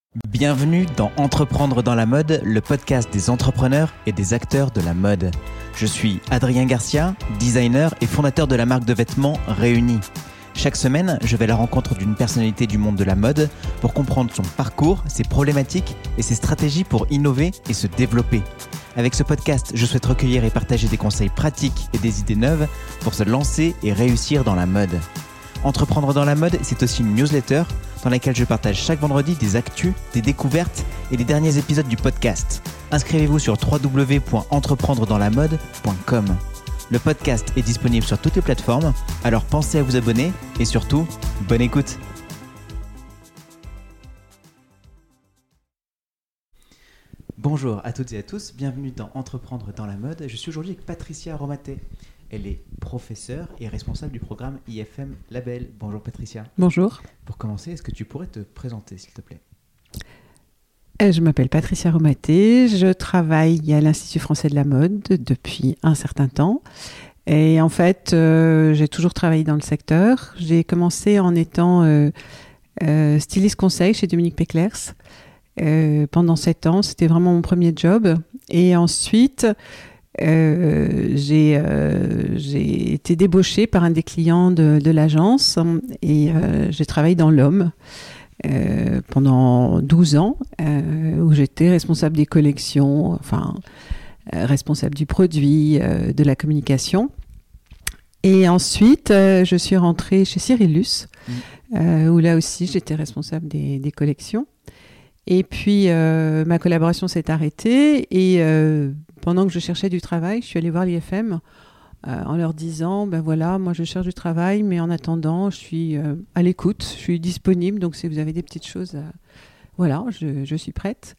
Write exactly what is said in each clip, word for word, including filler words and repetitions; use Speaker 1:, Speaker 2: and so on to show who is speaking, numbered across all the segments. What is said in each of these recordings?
Speaker 1: Bienvenue dans Entreprendre dans la mode, le podcast des entrepreneurs et des acteurs de la mode. Je suis Adrien Garcia, designer et fondateur de la marque de vêtements Réunis. Chaque semaine, je vais à la rencontre d'une personnalité du monde de la mode pour comprendre son parcours, ses problématiques et ses stratégies pour innover et se développer. Avec ce podcast, je souhaite recueillir et partager des conseils pratiques et des idées neuves pour se lancer et réussir dans la mode. Entreprendre dans la mode, c'est aussi une newsletter dans laquelle je partage chaque vendredi des actus, des découvertes et les derniers épisodes du podcast. Inscrivez-vous sur w w w point entreprendre dans la mode point com. Le podcast est disponible sur toutes les plateformes, alors pensez à vous abonner et surtout, bonne écoute. Bonjour à toutes et à tous, bienvenue dans Entreprendre dans la mode. Je suis aujourd'hui avec Patricia Romaté. Elle est professeure et responsable du programme I F M Label. Bonjour Patricia.
Speaker 2: Bonjour.
Speaker 1: Pour commencer, est-ce que tu pourrais te présenter s'il te plaît ?
Speaker 2: Je m'appelle Patricia Romaté, je travaille à l'Institut français de la mode depuis un certain temps. Et en fait, euh, j'ai toujours travaillé dans le secteur. J'ai commencé en étant euh, euh, styliste conseil chez Dominique Peclers. Euh, pendant sept ans, c'était vraiment mon premier job. Et ensuite... Euh, j'ai, euh, j'ai été débauchée par un des clients de, de l'agence et euh, j'ai travaillé dans l'homme euh, pendant douze ans euh, où j'étais responsable des collections, enfin euh, responsable du produit, euh, de la communication. Et ensuite, euh, je suis rentrée chez Cyrillus mmh. euh, où là aussi j'étais responsable des, des collections. Et puis euh, ma collaboration s'est arrêtée et euh, pendant que je cherchais du travail, je suis allée voir l'I F M euh, en leur disant, ben voilà, moi je cherche du travail, mais en attendant, je suis euh, à l'écoute, je suis disponible, donc si vous avez des petites choses, euh, voilà, je, je suis prête.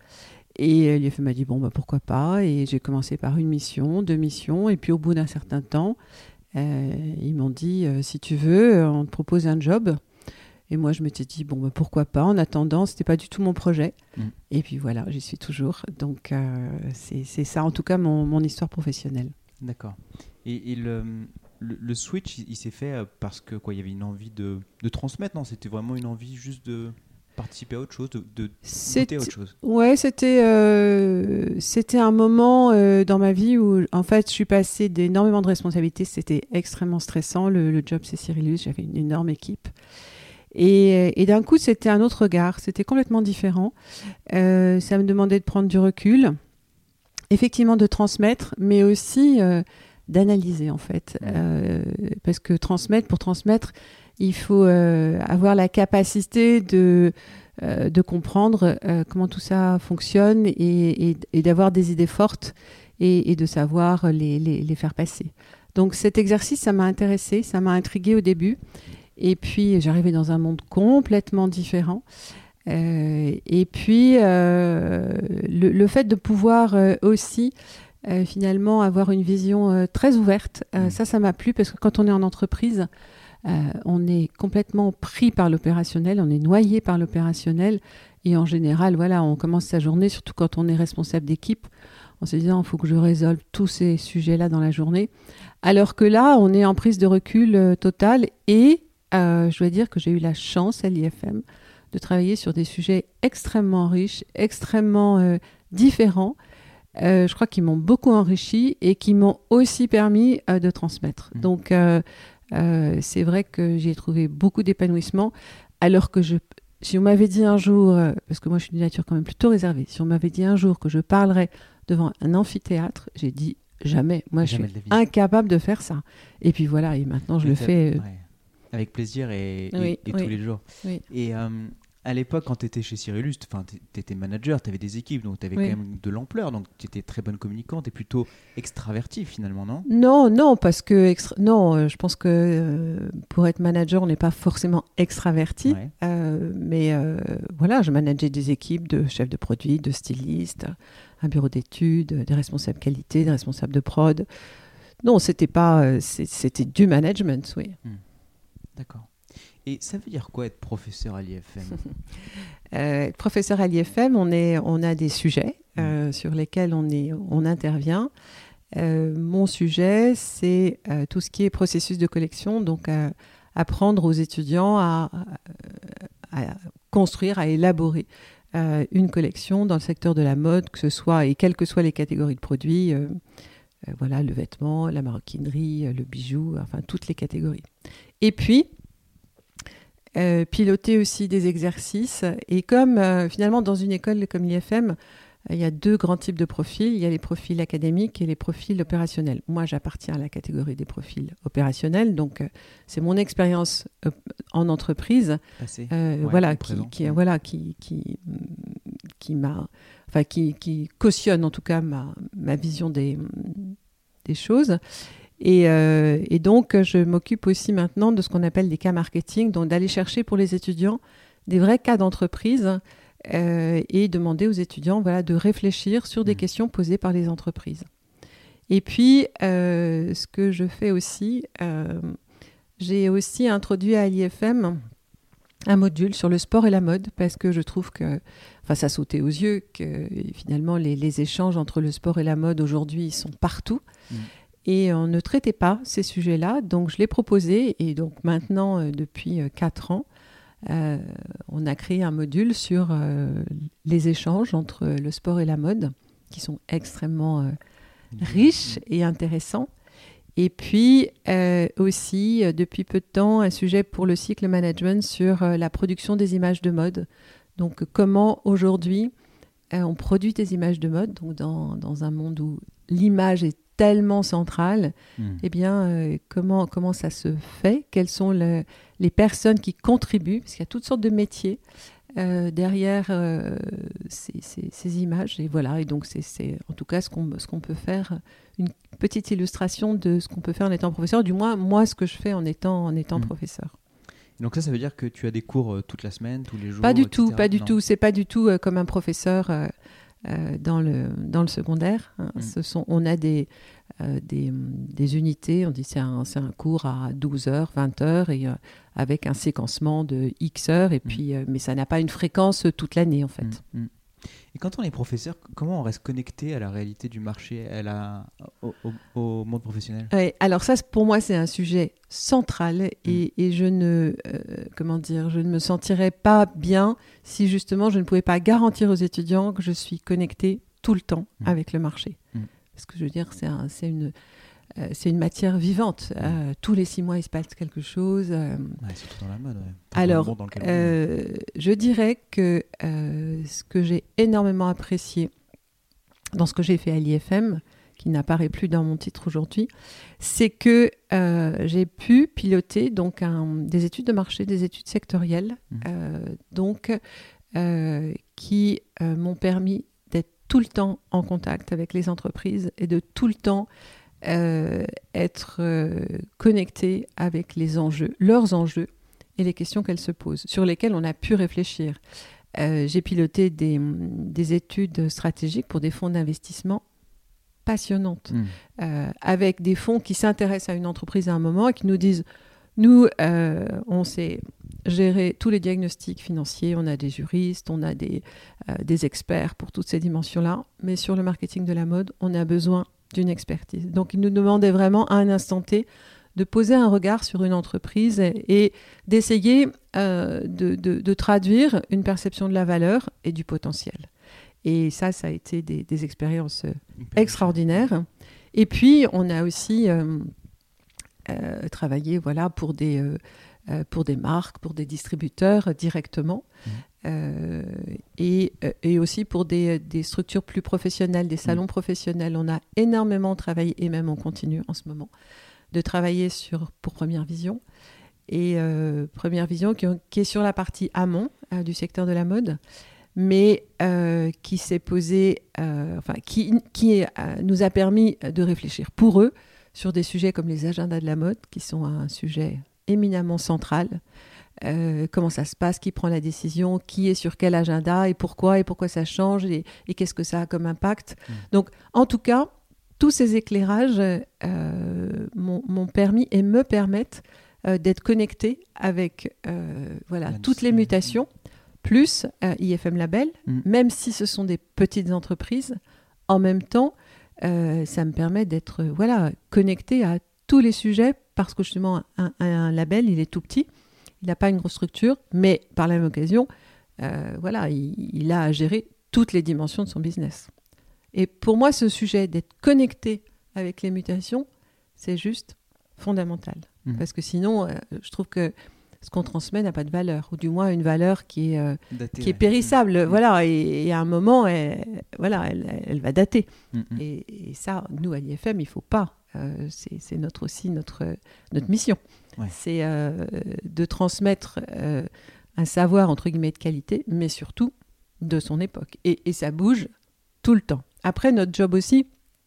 Speaker 2: Et l'I F M m'a dit, bon, ben pourquoi pas, et j'ai commencé par une mission, deux missions, et puis au bout d'un certain temps, euh, ils m'ont dit, euh, si tu veux, on te propose un job. Et moi, je m'étais dit, bon, bah, pourquoi pas. En attendant, ce n'était pas du tout mon projet. Mmh. Et puis voilà, j'y suis toujours. Donc, euh, c'est, c'est ça, en tout cas, mon, mon histoire professionnelle.
Speaker 1: D'accord. Et, et le, le, le switch, il, il s'est fait parce que quoi, il y avait une envie de, de transmettre, non ? C'était vraiment une envie juste de participer à autre chose, de, de goûter à autre chose ?
Speaker 2: Ouais, c'était, euh, c'était un moment euh, dans ma vie où, en fait, je suis passée d'énormément de responsabilités. C'était extrêmement stressant. Le, le job, c'est Cyrillus. J'avais une énorme équipe. Et, et d'un coup, c'était un autre regard, c'était complètement différent. Euh, ça me demandait de prendre du recul, effectivement de transmettre, mais aussi euh, d'analyser en fait. Euh, parce que transmettre, pour transmettre, il faut euh, avoir la capacité de, euh, de comprendre euh, comment tout ça fonctionne et, et, et d'avoir des idées fortes et, et de savoir les, les, les faire passer. Donc cet exercice, ça m'a intéressée, ça m'a intriguée au début. Et puis, j'arrivais dans un monde complètement différent. Euh, et puis, euh, le, le fait de pouvoir euh, aussi, euh, finalement, avoir une vision euh, très ouverte, euh, mmh. ça, ça m'a plu parce que quand on est en entreprise, euh, on est complètement pris par l'opérationnel, on est noyé par l'opérationnel. Et en général, voilà, on commence sa journée, surtout quand on est responsable d'équipe, en se disant, il faut que je résolve tous ces sujets-là dans la journée. Alors que là, on est en prise de recul euh, totale et... Euh, je dois dire que j'ai eu la chance à l'I F M de travailler sur des sujets extrêmement riches, extrêmement euh, différents. Euh, je crois qu'ils m'ont beaucoup enrichi et qui m'ont aussi permis euh, de transmettre. Mmh. Donc, euh, euh, c'est vrai que j'ai trouvé beaucoup d'épanouissement. Alors que je, si on m'avait dit un jour, euh, parce que moi je suis d'une nature quand même plutôt réservée, si on m'avait dit un jour que je parlerais devant un amphithéâtre, j'ai dit jamais. Moi, jamais je suis incapable de faire ça. Et puis voilà, et maintenant je
Speaker 1: Mais
Speaker 2: le fais... Euh,
Speaker 1: ouais. Avec plaisir et, et,
Speaker 2: oui,
Speaker 1: et
Speaker 2: oui,
Speaker 1: tous les jours.
Speaker 2: Oui.
Speaker 1: Et euh, à l'époque, quand tu étais chez Cyrillus, tu étais manager, tu avais des équipes, donc tu avais oui. quand même de l'ampleur. Donc tu étais très bonne communicante et plutôt extravertie finalement, non ?
Speaker 2: Non, non, parce que extra... non, euh, je pense que euh, pour être manager, on n'est pas forcément extraverti. Ouais. Euh, mais euh, voilà, je manageais des équipes de chefs de produits, de stylistes, un bureau d'études, des responsables qualité, des responsables de prod. Non, c'était pas, c'était du management, oui.
Speaker 1: Hmm. D'accord. Et ça veut dire quoi être professeur à l'I F M ?
Speaker 2: euh, Professeur à l'I F M, on, est, on a des sujets euh, mmh. sur lesquels on, est, on intervient. Euh, mon sujet, c'est euh, tout ce qui est processus de collection, donc euh, apprendre aux étudiants à, à, à construire, à élaborer euh, une collection dans le secteur de la mode, que ce soit, et quelles que soient les catégories de produits, euh, euh, voilà, le vêtement, la maroquinerie, euh, le bijou, enfin toutes les catégories. Et puis, euh, piloter aussi des exercices. Et comme euh, finalement dans une école comme l'I F M, il y a deux grands types de profils. Il y a les profils académiques et les profils opérationnels. Moi, j'appartiens à la catégorie des profils opérationnels. Donc, euh, c'est mon expérience euh, en entreprise
Speaker 1: Passé.
Speaker 2: euh,
Speaker 1: Ouais,
Speaker 2: voilà,
Speaker 1: au
Speaker 2: qui,
Speaker 1: présent.
Speaker 2: qui, voilà, qui, qui, qui, m'a, enfin, qui, qui cautionne en tout cas ma, ma vision des, des choses. Et, euh, et donc, je m'occupe aussi maintenant de ce qu'on appelle des cas marketing, donc d'aller chercher pour les étudiants des vrais cas d'entreprise euh, et demander aux étudiants voilà, de réfléchir sur des mmh. questions posées par les entreprises. Et puis, euh, ce que je fais aussi, euh, j'ai aussi introduit à l'I F M un module sur le sport et la mode, parce que je trouve que, enfin, ça sautait aux yeux que finalement, les, les échanges entre le sport et la mode aujourd'hui, ils sont partout. Mmh. Et on ne traitait pas ces sujets-là, donc je l'ai proposé. Et donc maintenant, euh, depuis quatre ans, euh, on a créé un module sur euh, les échanges entre le sport et la mode, qui sont extrêmement euh, riches et intéressants. Et puis euh, aussi, euh, depuis peu de temps, un sujet pour le cycle management sur euh, la production des images de mode. Donc comment aujourd'hui, euh, on produit des images de mode, donc dans, dans un monde où l'image est tellement centrale, mmh. eh bien, euh, comment, comment ça se fait? Quelles sont le, les personnes qui contribuent? Parce qu'il y a toutes sortes de métiers euh, derrière euh, ces, ces, ces images. Et voilà, et donc c'est, c'est en tout cas ce qu'on, ce qu'on peut faire, une petite illustration de ce qu'on peut faire en étant professeur, du moins moi, ce que je fais en étant, en étant mmh. professeur.
Speaker 1: Donc ça, ça veut dire que tu as des cours euh, toute la semaine, tous les jours?
Speaker 2: Pas du
Speaker 1: et cetera.
Speaker 2: tout, pas du
Speaker 1: non.
Speaker 2: tout. C'est pas du tout euh, comme un professeur... Euh, Euh, dans, le, dans le secondaire. Hein. Mmh. Ce sont, on a des, euh, des, des unités, on dit c'est un, c'est un cours à douze heures, vingt heures, et, euh, avec un séquencement de X heures, et mmh. puis, euh, mais ça n'a pas une fréquence toute l'année en fait.
Speaker 1: Mmh. Et quand on est professeur, comment on reste connecté à la réalité du marché, à la, au, au, au monde professionnel?
Speaker 2: Ouais, alors ça, pour moi, c'est un sujet central et, mmh. et je ne, euh, comment dire, je ne me sentirais pas bien si justement je ne pouvais pas garantir aux étudiants que je suis connectée tout le temps mmh. avec le marché. Mmh. Parce que je veux dire, c'est, un, c'est une... Euh, c'est une matière vivante. Euh, tous les six mois, il se passe quelque chose. Euh...
Speaker 1: Ouais, surtout dans la mode. Ouais.
Speaker 2: Alors, euh, je dirais que euh, ce que j'ai énormément apprécié dans ce que j'ai fait à l'I F M, qui n'apparaît plus dans mon titre aujourd'hui, c'est que euh, j'ai pu piloter donc, un, des études de marché, des études sectorielles, mmh. euh, donc, euh, qui euh, m'ont permis d'être tout le temps en contact avec les entreprises et de tout le temps Euh, être euh, connecté avec les enjeux, leurs enjeux et les questions qu'elles se posent, sur lesquelles on a pu réfléchir. Euh, j'ai piloté des, des études stratégiques pour des fonds d'investissement passionnantes, mmh. euh, avec des fonds qui s'intéressent à une entreprise à un moment et qui nous disent, nous, euh, on sait gérer tous les diagnostics financiers, on a des juristes, on a des, euh, des experts pour toutes ces dimensions-là, mais sur le marketing de la mode, on a besoin d'une expertise. Donc, il nous demandait vraiment à un instant T de poser un regard sur une entreprise et, et d'essayer euh, de, de, de traduire une perception de la valeur et du potentiel. Et ça, ça a été des, des expériences extraordinaires. Et puis, on a aussi euh, euh, travaillé voilà, pour, des, euh, pour des marques, pour des distributeurs directement. Mmh. Euh, et, et aussi pour des, des structures plus professionnelles, des salons mmh. professionnels. On a énormément travaillé, et même on continue en ce moment, de travailler sur, pour Première Vision. Et euh, Première Vision qui, qui est sur la partie amont euh, du secteur de la mode, mais euh, qui s'est posé, euh, enfin, qui, qui euh, nous a permis de réfléchir pour eux sur des sujets comme les agendas de la mode, qui sont un sujet éminemment central. Euh, comment ça se passe, qui prend la décision, qui est sur quel agenda et pourquoi et pourquoi ça change et, et qu'est-ce que ça a comme impact. Mmh. Donc, en tout cas, tous ces éclairages euh, m'ont, m'ont permis et me permettent euh, d'être connecté avec euh, voilà, toutes les mutations, plus euh, I F M Label, mmh. même si ce sont des petites entreprises, en même temps, euh, ça me permet d'être euh, voilà, connecté à tous les sujets parce que justement, un, un label, il est tout petit. Il n'a pas une grosse structure, mais par la même occasion, euh, voilà, il, il a à gérer toutes les dimensions de son business. Et pour moi, ce sujet d'être connecté avec les mutations, c'est juste fondamental. Mmh. Parce que sinon, euh, je trouve que ce qu'on transmet n'a pas de valeur, ou du moins une valeur qui est, euh, Daté, qui est périssable. Mmh. Voilà, et, et à un moment, elle, voilà, elle, elle va dater. Mmh. Et, et ça, nous, à l'I F M, il ne faut pas. Euh, c'est, c'est notre, aussi notre, notre mission. Ouais. C'est euh, de transmettre euh, un savoir, entre guillemets, de qualité, mais surtout de son époque. Et, et ça bouge tout le temps. Après, notre job aussi,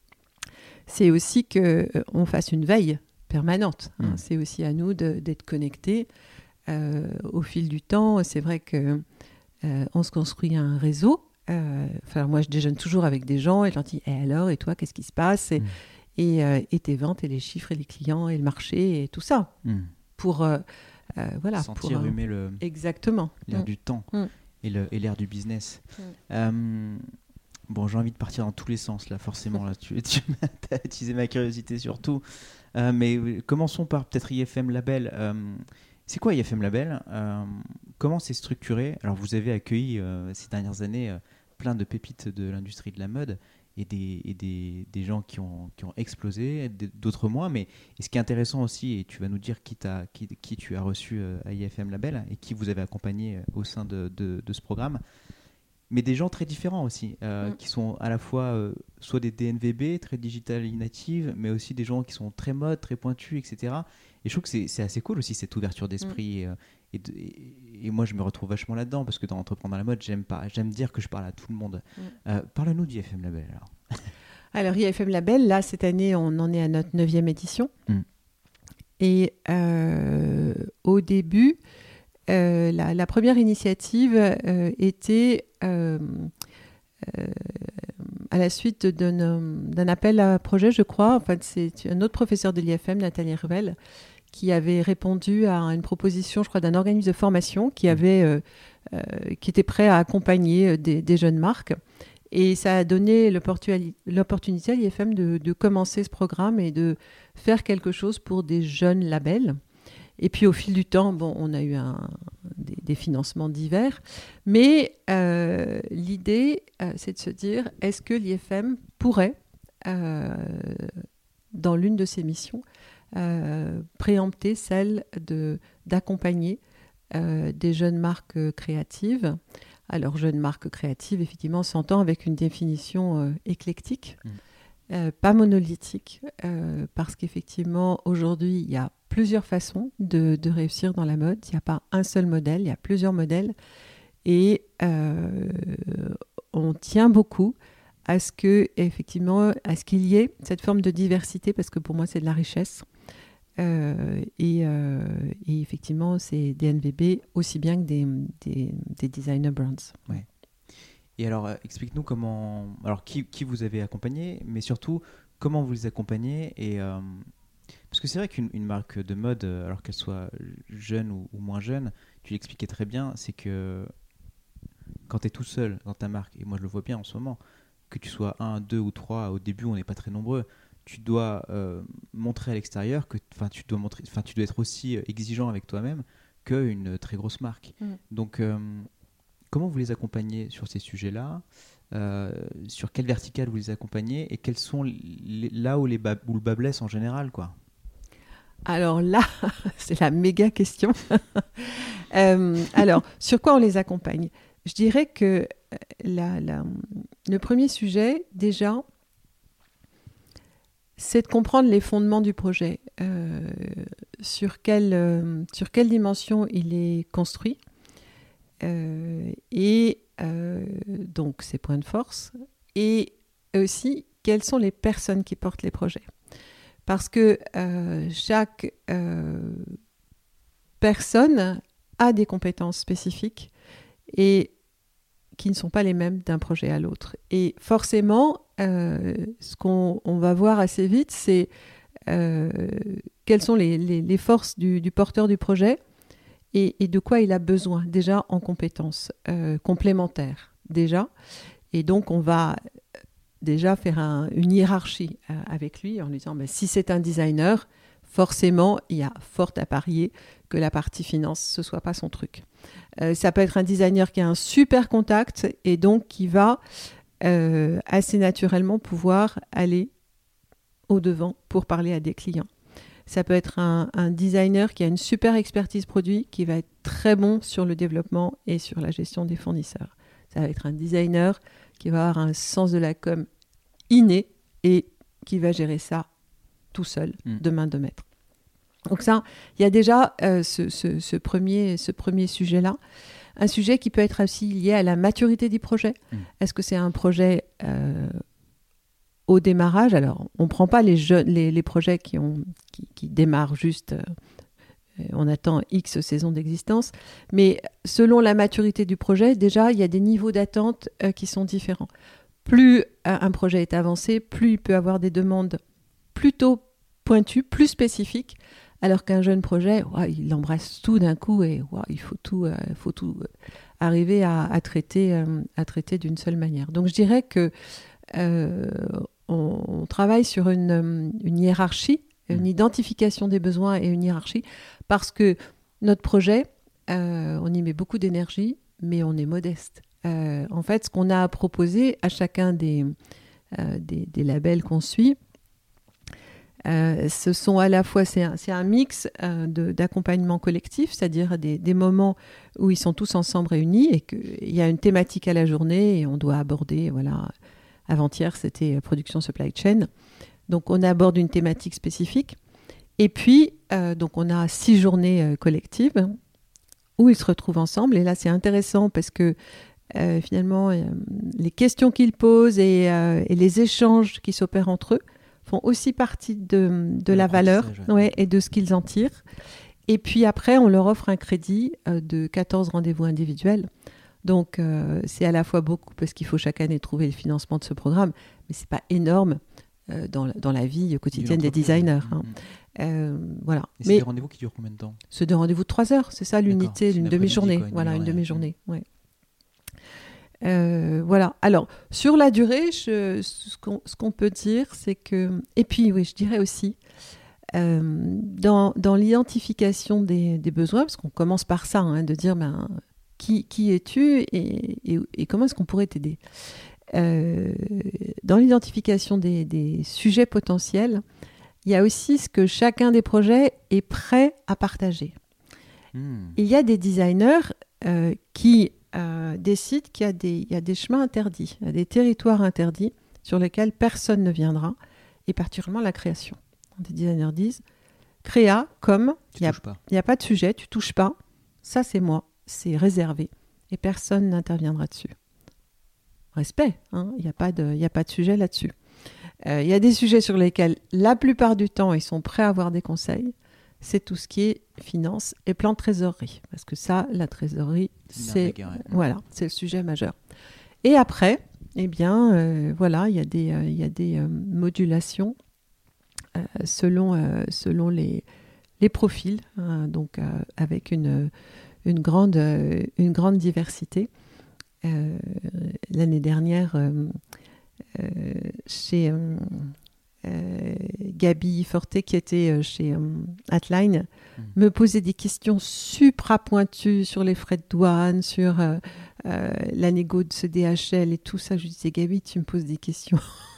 Speaker 2: c'est aussi qu'on euh, fasse une veille permanente. Hein. Mmh. C'est aussi à nous de, d'être connectés. Euh, au fil du temps, c'est vrai qu'on euh, se construit un réseau. Euh, enfin, moi, je déjeune toujours avec des gens et je leur dis eh alors, et toi, qu'est-ce qui se passe et, mmh. et, euh, et tes ventes, et les chiffres, et les clients, et le marché, et tout ça. Mmh. Pour, euh, euh, voilà,
Speaker 1: sentir
Speaker 2: pour,
Speaker 1: humer le...
Speaker 2: Exactement.
Speaker 1: l'air
Speaker 2: mmh.
Speaker 1: du temps mmh. et, le, et l'air du business. Mmh. Euh, bon, j'ai envie de partir dans tous les sens, là, forcément. Là, tu, tu as attisé ma curiosité surtout. Euh, mais commençons par peut-être I F M Label. Euh, C'est quoi I F M Label ? euh, Comment c'est structuré ? Alors, vous avez accueilli euh, ces dernières années euh, plein de pépites de l'industrie de la mode et des, et des, des gens qui ont, qui ont explosé, d'autres moins. Mais et ce qui est intéressant aussi, et tu vas nous dire qui, t'a, qui, qui tu as reçu euh, à I F M Label et qui vous avez accompagné euh, au sein de, de, de ce programme, mais des gens très différents aussi, euh, mmh. qui sont à la fois euh, soit des D N V B, très digital native, mais aussi des gens qui sont très mode, très pointus, et cetera. Et je trouve que c'est, c'est assez cool aussi, cette ouverture d'esprit. Mmh. Et, et, de, et, et moi, je me retrouve vachement là-dedans, parce que dans Entreprendre dans la mode, j'aime, pas, j'aime dire que je parle à tout le monde. Mmh. Euh, parle-nous d'I F M Label, alors.
Speaker 2: Alors, I F M Label, là, cette année, on en est à notre neuvième édition. Mmh. Et euh, au début, euh, la, la première initiative euh, était... Euh, euh, à la suite d'un, d'un appel à projet, je crois. En fait, c'est un autre professeur de l'I F M, Nathalie Ruel, qui avait répondu à une proposition, je crois, d'un organisme de formation qui, avait, euh, euh, qui était prêt à accompagner des, des jeunes marques. Et ça a donné l'opportunité à l'I F M de, de commencer ce programme et de faire quelque chose pour des jeunes labels. Et puis, au fil du temps, bon, on a eu un, des, des financements divers. Mais euh, l'idée, euh, c'est de se dire, est-ce que l'I F M pourrait, euh, dans l'une de ses missions, euh, préempter celle de, d'accompagner euh, des jeunes marques créatives. Alors, jeunes marques créatives, effectivement, s'entend avec une définition euh, éclectique, mmh. euh, pas monolithique, euh, parce qu'effectivement, aujourd'hui, il y a plusieurs façons de, de réussir dans la mode. Il n'y a pas un seul modèle, il y a plusieurs modèles. Et euh, on tient beaucoup à ce que, effectivement, à ce qu'il y ait cette forme de diversité, parce que pour moi, c'est de la richesse. Euh, et, euh, et effectivement, c'est des N V B aussi bien que des, des, des designer brands.
Speaker 1: Ouais. Et alors, euh, explique-nous comment... Alors, qui, qui vous avez accompagné, mais surtout, comment vous les accompagnez et... Euh... Parce que c'est vrai qu'une une marque de mode, alors qu'elle soit jeune ou, ou moins jeune, tu l'expliquais très bien, c'est que quand tu es tout seul dans ta marque, et moi je le vois bien en ce moment, que tu sois un, deux ou trois, au début on n'est pas très nombreux, tu dois euh, montrer à l'extérieur que tu dois, montrer, tu dois être aussi exigeant avec toi-même qu'une très grosse marque. Mmh. Donc euh, comment vous les accompagnez sur ces sujets-là ? Euh, sur quelle verticale vous les accompagnez et quels sont les, là où, les bas, où le bas blesse en général, quoi ?
Speaker 2: Alors là, c'est la méga question. euh, alors, sur quoi on les accompagne ? Je dirais que la, la, le premier sujet, déjà, c'est de comprendre les fondements du projet. Euh, sur, quelle, euh, sur quelle dimension il est construit euh, et Euh, donc ses points de force, et aussi quelles sont les personnes qui portent les projets. Parce que euh, chaque euh, personne a des compétences spécifiques et qui ne sont pas les mêmes d'un projet à l'autre. Et forcément, euh, ce qu'on on va voir assez vite, c'est euh, quelles sont les, les, les forces du, du porteur du projet, Et, et de quoi il a besoin, déjà en compétences euh, complémentaires, déjà. Et donc, on va déjà faire un, une hiérarchie euh, avec lui en lui disant, ben, si c'est un designer, forcément, il y a fort à parier que la partie finance, ce ne soit pas son truc. Euh, ça peut être un designer qui a un super contact et donc qui va euh, assez naturellement pouvoir aller au-devant pour parler à des clients. Ça peut être un, un designer qui a une super expertise produit, qui va être très bon sur le développement et sur la gestion des fournisseurs. Ça va être un designer qui va avoir un sens de la com inné et qui va gérer ça tout seul, mmh. de main de maître. Donc ça, il y a déjà euh, ce, ce, ce, premier, ce premier sujet-là. Un sujet qui peut être aussi lié à la maturité du projet. Mmh. Est-ce que c'est un projet euh, au démarrage? Alors, on ne prend pas les, jeunes, les, les projets qui, ont, qui, qui démarrent juste, euh, on attend X saisons d'existence, mais selon la maturité du projet, déjà, il y a des niveaux d'attente euh, qui sont différents. Plus euh, un projet est avancé, plus il peut avoir des demandes plutôt pointues, plus spécifiques, alors qu'un jeune projet, ouais, il embrasse tout d'un coup et ouais, il faut tout, euh, faut tout euh, arriver à, à, traiter, euh, à traiter d'une seule manière. Donc je dirais que euh, on, on travaille sur une, une hiérarchie, une identification des besoins et une hiérarchie, parce que notre projet, euh, on y met beaucoup d'énergie, mais on est modeste. Euh, en fait, ce qu'on a à proposer à chacun des, euh, des, des labels qu'on suit, Euh, ce sont à la fois, c'est un, c'est un mix euh, de, d'accompagnement collectif, c'est-à-dire des, des moments où ils sont tous ensemble réunis et qu'il y a une thématique à la journée et on doit aborder, voilà, avant-hier c'était production supply chain, donc on aborde une thématique spécifique et puis euh, donc on a six journées euh, collectives où ils se retrouvent ensemble et là c'est intéressant parce que euh, finalement euh, les questions qu'ils posent et, euh, et les échanges qui s'opèrent entre eux font aussi partie de, de la valeur ouais, et de ce qu'ils en tirent. Et puis après, on leur offre un crédit euh, de quatorze rendez-vous individuels. Donc, euh, c'est à la fois beaucoup parce qu'il faut chaque année trouver le financement de ce programme, mais ce n'est pas énorme euh, dans, dans la vie quotidienne des designers. Hein. Mmh. Euh, voilà.
Speaker 1: Et c'est
Speaker 2: mais
Speaker 1: des rendez-vous qui durent combien de temps?
Speaker 2: C'est des rendez-vous de trois heures, c'est ça l'unité,
Speaker 1: c'est
Speaker 2: une demi-journée.
Speaker 1: Quoi, une
Speaker 2: voilà,
Speaker 1: demi-journée.
Speaker 2: une demi-journée. Mmh. Ouais. Euh, voilà. Alors, sur la durée, je, ce, qu'on, ce qu'on peut dire, c'est que... Et puis, oui, je dirais aussi, euh, dans, dans l'identification des, des besoins, parce qu'on commence par ça, hein, de dire, ben, qui, qui es-tu et, et, et comment est-ce qu'on pourrait t'aider euh, Dans l'identification des, des sujets potentiels, il y a aussi ce que chacun des projets est prêt à partager. Mmh. Il y a des designers euh, qui... Euh, décide qu'il y a, des, il y a des chemins interdits, il y a des territoires interdits sur lesquels personne ne viendra, et particulièrement la création. Des designers disent, créa, comme, il n'y a, a pas de sujet, tu touches pas, ça c'est moi, c'est réservé, et personne n'interviendra dessus. Respect, hein, il n'y a pas de, il n'y a pas de sujet là-dessus. Euh, il y a des sujets sur lesquels, la plupart du temps, ils sont prêts à avoir des conseils, c'est tout ce qui est finance et plan de trésorerie. Parce que ça, la trésorerie, c'est, voilà, c'est le sujet majeur. Et après, eh bien, euh, voilà, il y a des, euh, il y a des euh, modulations euh, selon, euh, selon les, les profils, hein, donc euh, avec une, une, grande, euh, une grande diversité. Euh, l'année dernière, euh, euh, chez... Euh, Euh, Gabi Forté qui était euh, chez euh, Atline mmh. me posait des questions supra pointues sur les frais de douane, sur euh, euh, la négo de ce D H L et tout ça. Je lui disais, Gabi, tu me poses des questions.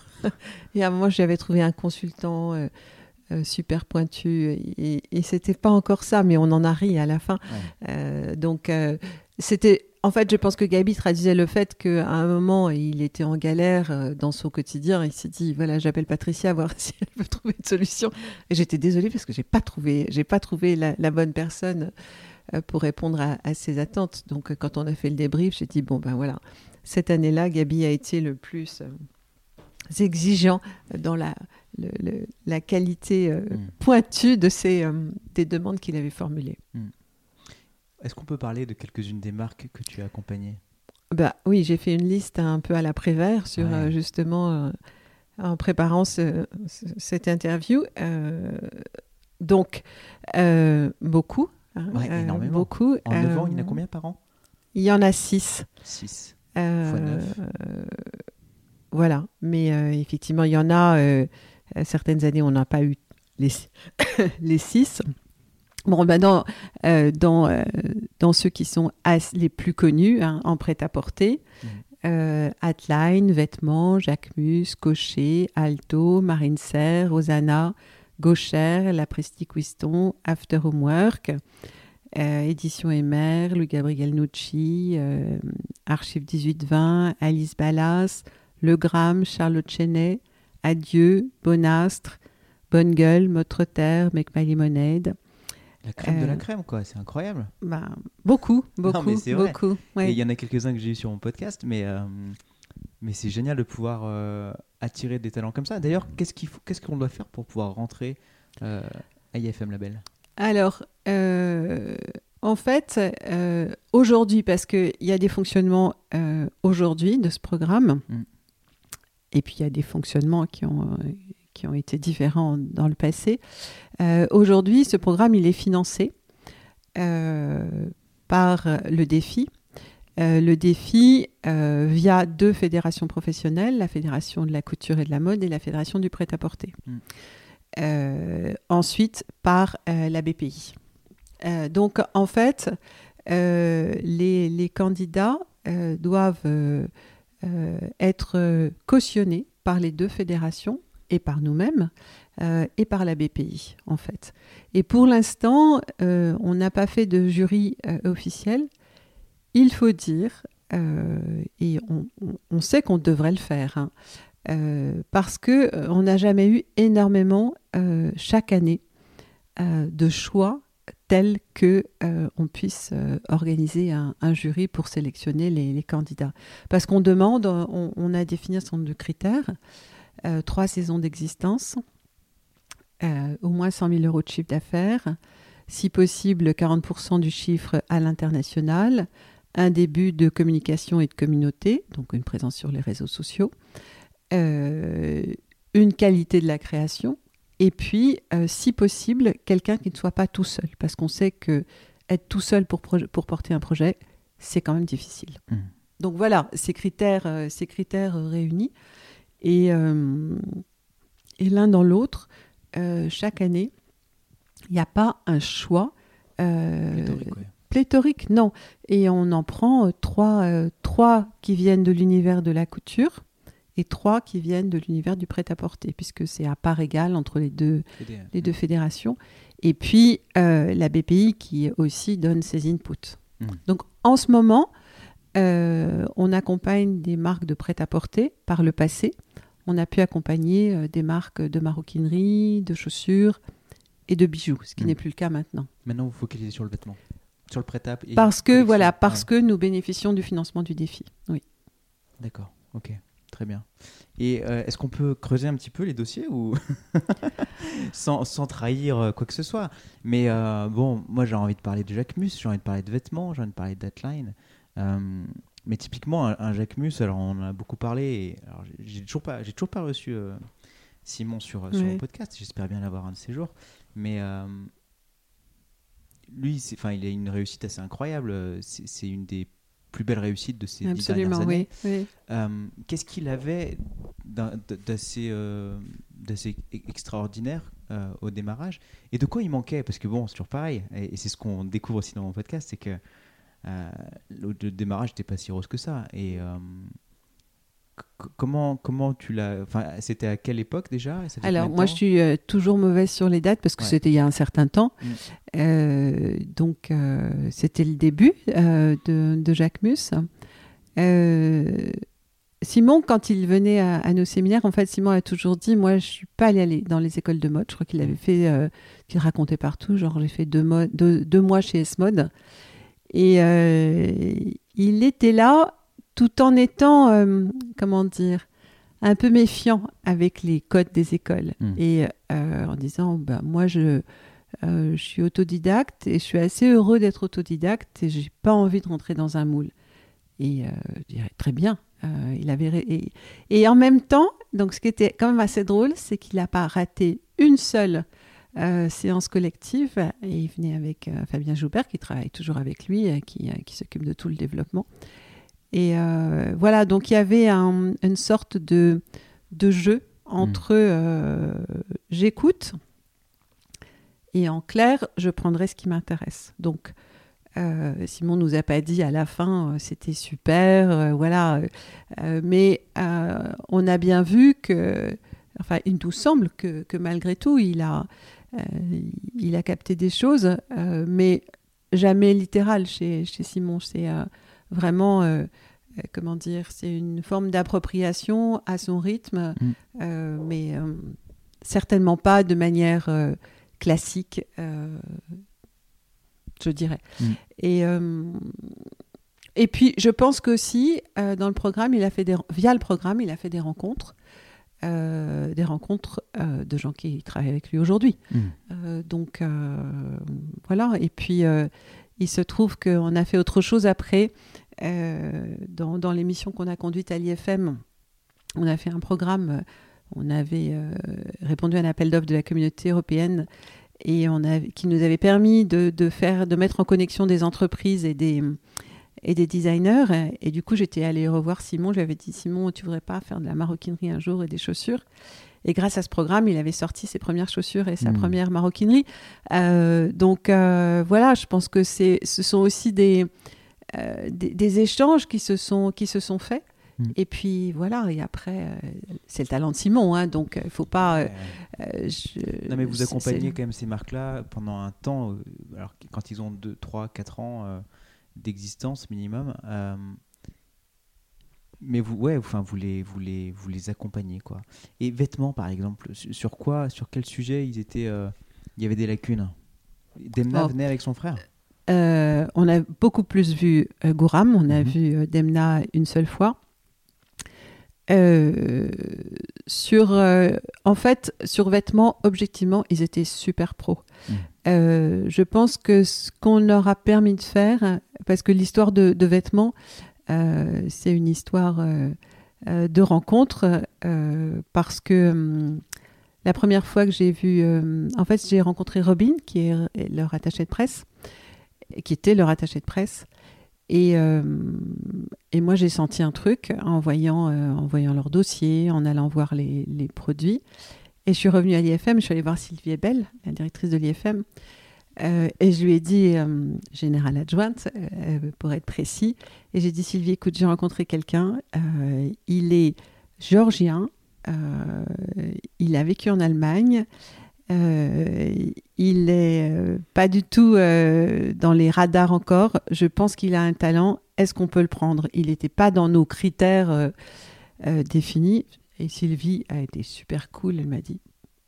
Speaker 2: Et à un moment, j'avais trouvé un consultant euh, euh, super pointu et, et c'était pas encore ça, mais on en a ri à la fin. Ouais. Euh, donc, euh, c'était... En fait, je pense que Gabi traduisait le fait qu'à un moment, il était en galère dans son quotidien. Il s'est dit, voilà, j'appelle Patricia, voir si elle peut trouver une solution. Et j'étais désolée parce que je n'ai pas trouvé, j'ai pas trouvé la, la bonne personne pour répondre à, à ses attentes. Donc, quand on a fait le débrief, j'ai dit, bon, ben voilà, cette année-là, Gabi a été le plus euh, exigeant dans la, le, le, la qualité euh, mmh. pointue de ses, euh, des demandes qu'il avait formulées. Mmh.
Speaker 1: Est-ce qu'on peut parler de quelques-unes des marques que tu as accompagnées ?
Speaker 2: Bah, oui, j'ai fait une liste un peu à la Prévert sur ouais. euh, justement, euh, en préparant ce, ce, cette interview. Euh, donc, euh, beaucoup. Hein,
Speaker 1: ouais,
Speaker 2: euh,
Speaker 1: énormément.
Speaker 2: Beaucoup.
Speaker 1: En neuf ans, il y en a combien par an ?
Speaker 2: Il y en a six.
Speaker 1: six
Speaker 2: Euh,
Speaker 1: fois neuf.
Speaker 2: Euh, voilà. Mais euh, effectivement, il y en a... Euh, certaines années, on n'a pas eu les, les six. Bon, ben dans, euh, dans, euh, dans ceux qui sont as, les plus connus hein, en prêt-à-porter, mmh. euh, Atline, Vêtements, Jacquemus, Cochet, Alto, Marine Serre, Rosanna, Gaucher, La Prestige Whiston, After Homework, euh, Édition Emer, Louis-Gabriel Nucci, euh, Archive dix-huit vingt, Alice Ballas, Le Gramme, Charlotte Chenet, Adieu, Bonastre, Bonne Gueule, Motreterre, Make My Lemonade.
Speaker 1: La crème euh, de la crème, quoi, c'est incroyable.
Speaker 2: Bah, beaucoup, beaucoup,
Speaker 1: non, mais c'est vrai.
Speaker 2: beaucoup. Ouais.
Speaker 1: Et il y en a quelques-uns que j'ai eu sur mon podcast, mais, euh, mais c'est génial de pouvoir euh, attirer des talents comme ça. D'ailleurs, qu'est-ce, qu'il faut, qu'est-ce qu'on doit faire pour pouvoir rentrer euh, à I F M Label ?
Speaker 2: Alors, euh, en fait, euh, aujourd'hui, parce qu'il y a des fonctionnements euh, aujourd'hui de ce programme, mm. et puis il y a des fonctionnements qui ont... Euh, qui ont été différents dans le passé. Euh, aujourd'hui, ce programme, il est financé euh, par le défi. Euh, le défi euh, via deux fédérations professionnelles, la Fédération de la couture et de la mode et la Fédération du prêt-à-porter. Mmh. Euh, ensuite, par euh, la B P I. Euh, donc, en fait, euh, les, les candidats euh, doivent euh, euh, être cautionnés par les deux fédérations et par nous-mêmes, euh, et par la B P I, en fait. Et pour l'instant, euh, on n'a pas fait de jury euh, officiel. Il faut dire, euh, et on, on, on sait qu'on devrait le faire, hein, euh, parce qu'on euh, n'a jamais eu énormément, euh, chaque année, euh, de choix tels qu'on euh, puisse euh, organiser un, un jury pour sélectionner les, les candidats. Parce qu'on demande, on, on a défini un certain nombre de critères, Euh, trois saisons d'existence, euh, au moins cent mille euros de chiffre d'affaires, si possible quarante pour cent du chiffre à l'international, un début de communication et de communauté, donc une présence sur les réseaux sociaux, euh, une qualité de la création, et puis, euh, si possible, quelqu'un qui ne soit pas tout seul, parce qu'on sait que être tout seul pour, pro- pour porter un projet, c'est quand même difficile. Mmh. Donc voilà, ces critères, euh, ces critères euh, réunis. Et, euh, et l'un dans l'autre, euh, chaque année, il n'y a pas un choix euh,
Speaker 1: pléthorique, ouais.
Speaker 2: pléthorique, non. Et on en prend euh, trois, euh, trois qui viennent de l'univers de la couture et trois qui viennent de l'univers du prêt-à-porter, puisque c'est à part égale entre les deux, les deux fédérations. Et puis, euh, la B P I qui aussi donne ses inputs. Mmh. Donc, en ce moment, euh, on accompagne des marques de prêt-à-porter par le passé. On a pu accompagner euh, des marques de maroquinerie, de chaussures et de bijoux, ce qui mmh. n'est plus le cas maintenant.
Speaker 1: Maintenant, vous focalisez sur le vêtement, sur le prêt-à-porter.
Speaker 2: Parce que voilà, parce ouais. que nous bénéficions du financement du défi. Oui.
Speaker 1: D'accord. Ok. Très bien. Et euh, est-ce qu'on peut creuser un petit peu les dossiers ou sans, sans trahir euh, quoi que ce soit. Mais euh, bon, moi j'ai envie de parler de Jacquemus, j'ai envie de parler de vêtements, j'ai envie de parler d'Atline. Euh, mais typiquement, un, un Jacquemus, alors on en a beaucoup parlé. Et, alors, j'ai toujours pas, j'ai toujours pas reçu euh, Simon sur, oui. sur le podcast. J'espère bien l'avoir un de ces jours. Mais euh, lui, c'est, il a une réussite assez incroyable. C'est, c'est une des plus belle réussite de ces dix dernières années.
Speaker 2: Oui, oui.
Speaker 1: Euh, qu'est-ce qu'il avait d'assez, euh, d'assez extraordinaire euh, au démarrage et de quoi il manquait? Parce que bon, c'est toujours pareil, et, et c'est ce qu'on découvre aussi dans mon podcast, c'est que euh, le, le démarrage n'était pas si rose que ça. Et euh, c- comment, comment tu l'as... Enfin, c'était à quelle époque déjà?
Speaker 2: Alors, moi, je suis euh, toujours mauvaise sur les dates parce que ouais. c'était il y a un certain temps. Mm. Euh, donc, euh, c'était le début euh, de, de Jacquemus. Euh, Simon, quand il venait à, à nos séminaires, en fait, Simon a toujours dit, moi, je ne suis pas allée aller dans les écoles de mode. Je crois qu'il avait fait, euh, qu'il racontait partout, genre, j'ai fait deux, mo- deux, deux mois chez S-Mode. Et euh, il était là tout en étant, euh, comment dire, un peu méfiant avec les codes des écoles. Mmh. Et euh, en disant, bah, moi, je, euh, je suis autodidacte et je suis assez heureux d'être autodidacte et je n'ai pas envie de rentrer dans un moule. Et euh, je dirais, très bien. Euh, il avait... et, et en même temps, donc ce qui était quand même assez drôle, c'est qu'il n'a pas raté une seule euh, séance collective. Et il venait avec euh, Fabien Joubert, qui travaille toujours avec lui, euh, qui, euh, qui s'occupe de tout le développement. Et euh, voilà, donc il y avait un, une sorte de, de jeu entre mmh. euh, j'écoute Et en clair, je prendrai ce qui m'intéresse. Donc, euh, Simon nous a pas dit à la fin, euh, c'était super, euh, voilà. Euh, mais euh, on a bien vu que, enfin, il nous semble que, que malgré tout, il a, euh, il a capté des choses, euh, mais jamais littérales chez, chez Simon. C'est euh, vraiment, euh, euh, comment dire, c'est une forme d'appropriation à son rythme,
Speaker 1: Mm.
Speaker 2: euh, mais euh, certainement pas de manière euh, classique, euh, je dirais.
Speaker 1: Mm.
Speaker 2: Et, euh, et puis, je pense qu'aussi, euh, dans le programme, il a fait des, via le programme, il a fait des rencontres, euh, des rencontres euh, de gens qui travaillent avec lui aujourd'hui.
Speaker 1: Mm.
Speaker 2: Euh, donc, euh, voilà. Et puis, euh, il se trouve qu'on a fait autre chose après. Euh, dans, dans l'émission qu'on a conduite à l'I F M, on a fait un programme, on avait euh, répondu à un appel d'offres de la communauté européenne et on a, qui nous avait permis de, de, faire, de mettre en connexion des entreprises et des, et des designers. Et du coup, j'étais allée revoir Simon. Je lui avais dit, Simon, tu ne voudrais pas faire de la maroquinerie un jour et des chaussures? Et grâce à ce programme, il avait sorti ses premières chaussures et sa
Speaker 1: Mmh.
Speaker 2: première maroquinerie. Euh, donc euh, voilà, je pense que c'est, ce sont aussi des, euh, des, des échanges qui se sont, qui se sont faits.
Speaker 1: Mmh.
Speaker 2: Et puis voilà, et après, euh, c'est le talent de Simon, hein, donc il ne faut pas... Euh, euh, je,
Speaker 1: non mais vous
Speaker 2: c'est-
Speaker 1: accompagnez
Speaker 2: c'est-
Speaker 1: quand même ces marques-là pendant un temps, euh, alors que- quand ils ont deux, trois, quatre ans euh, d'existence minimum. euh, mais vous, ouais, enfin vous les, vous les, vous les accompagnez quoi. Et vêtements par exemple, sur, sur quoi, sur quel sujet ils étaient, euh, il y avait des lacunes. Demna
Speaker 2: Oh.
Speaker 1: venait avec son frère.
Speaker 2: Euh, on a beaucoup plus vu euh, Gouram, on a
Speaker 1: Mhm.
Speaker 2: vu euh, Demna une seule fois. Euh, sur, euh, en fait, sur vêtements, objectivement, ils étaient super pros.
Speaker 1: Mm.
Speaker 2: Euh, je pense que ce qu'on leur a permis de faire, parce que l'histoire de, de vêtements, euh, c'est une histoire euh, euh, de rencontre, euh, parce que hum, la première fois que j'ai vu, euh, en fait, j'ai rencontré Robin, qui est leur attaché de presse, qui était leur attaché de presse. Et, euh, et moi, j'ai senti un truc en voyant, euh, en voyant leur dossier, en allant voir les, les produits. Et je suis revenue à l'I F M, je suis allée voir Sylvie Ebel, la directrice de l'I F M. Euh, et je lui ai dit, euh, générale adjointe, euh, pour être précis, et j'ai dit, Sylvie, écoute, j'ai rencontré quelqu'un, euh, il est géorgien, euh, il a vécu en Allemagne, euh, il est euh, pas du tout euh, dans les radars encore. Je pense qu'il a un talent. Est-ce qu'on peut le prendre? Il n'était pas dans nos critères euh, euh, définis. Et Sylvie a été super cool. Elle m'a dit,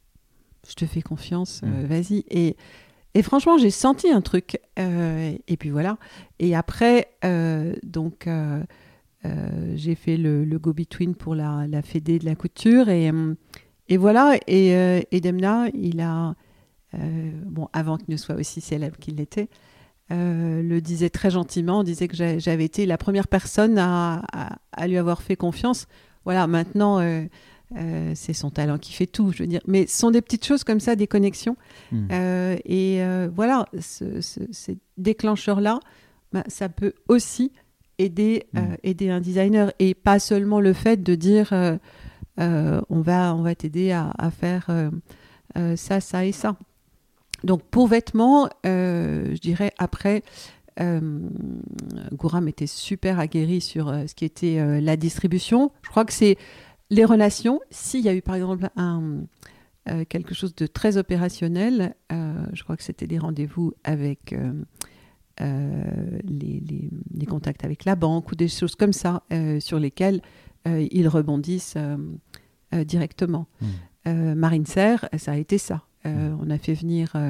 Speaker 2: je te fais confiance, euh,
Speaker 1: Mmh.
Speaker 2: vas-y. Et, et franchement, j'ai senti un truc. Euh, et puis voilà. Et après, euh, donc, euh, euh, j'ai fait le, le go-between pour la, la fédé de la couture. Et, hum, et voilà. Et, euh, et Demna, il a, euh, bon, avant qu'il ne soit aussi célèbre qu'il l'était, euh, le disait très gentiment. On disait que j'a- j'avais été la première personne à, à, à lui avoir fait confiance. Voilà, maintenant, euh, euh, c'est son talent qui fait tout, je veux dire. Mais ce sont des petites choses comme ça, des connexions.
Speaker 1: Mm.
Speaker 2: Euh, et euh, voilà, ce, ce, ces déclencheurs-là, bah, ça peut aussi aider, euh,
Speaker 1: Mm.
Speaker 2: aider un designer. Et pas seulement le fait de dire euh, euh, on, va, on va t'aider à, à faire euh, euh, ça, ça et ça. Donc pour vêtements, euh, je dirais après, euh, Gouram était super aguerri sur euh, ce qui était euh, la distribution. Je crois que c'est les relations. S'il y a eu par exemple un, euh, quelque chose de très opérationnel, euh, je crois que c'était des rendez-vous avec euh, euh, les, les, les contacts avec la banque ou des choses comme ça euh, sur lesquelles euh, ils rebondissent euh, euh, directement.
Speaker 1: Mm.
Speaker 2: Euh, Marine Serre, ça a été ça. Euh, on a fait venir euh,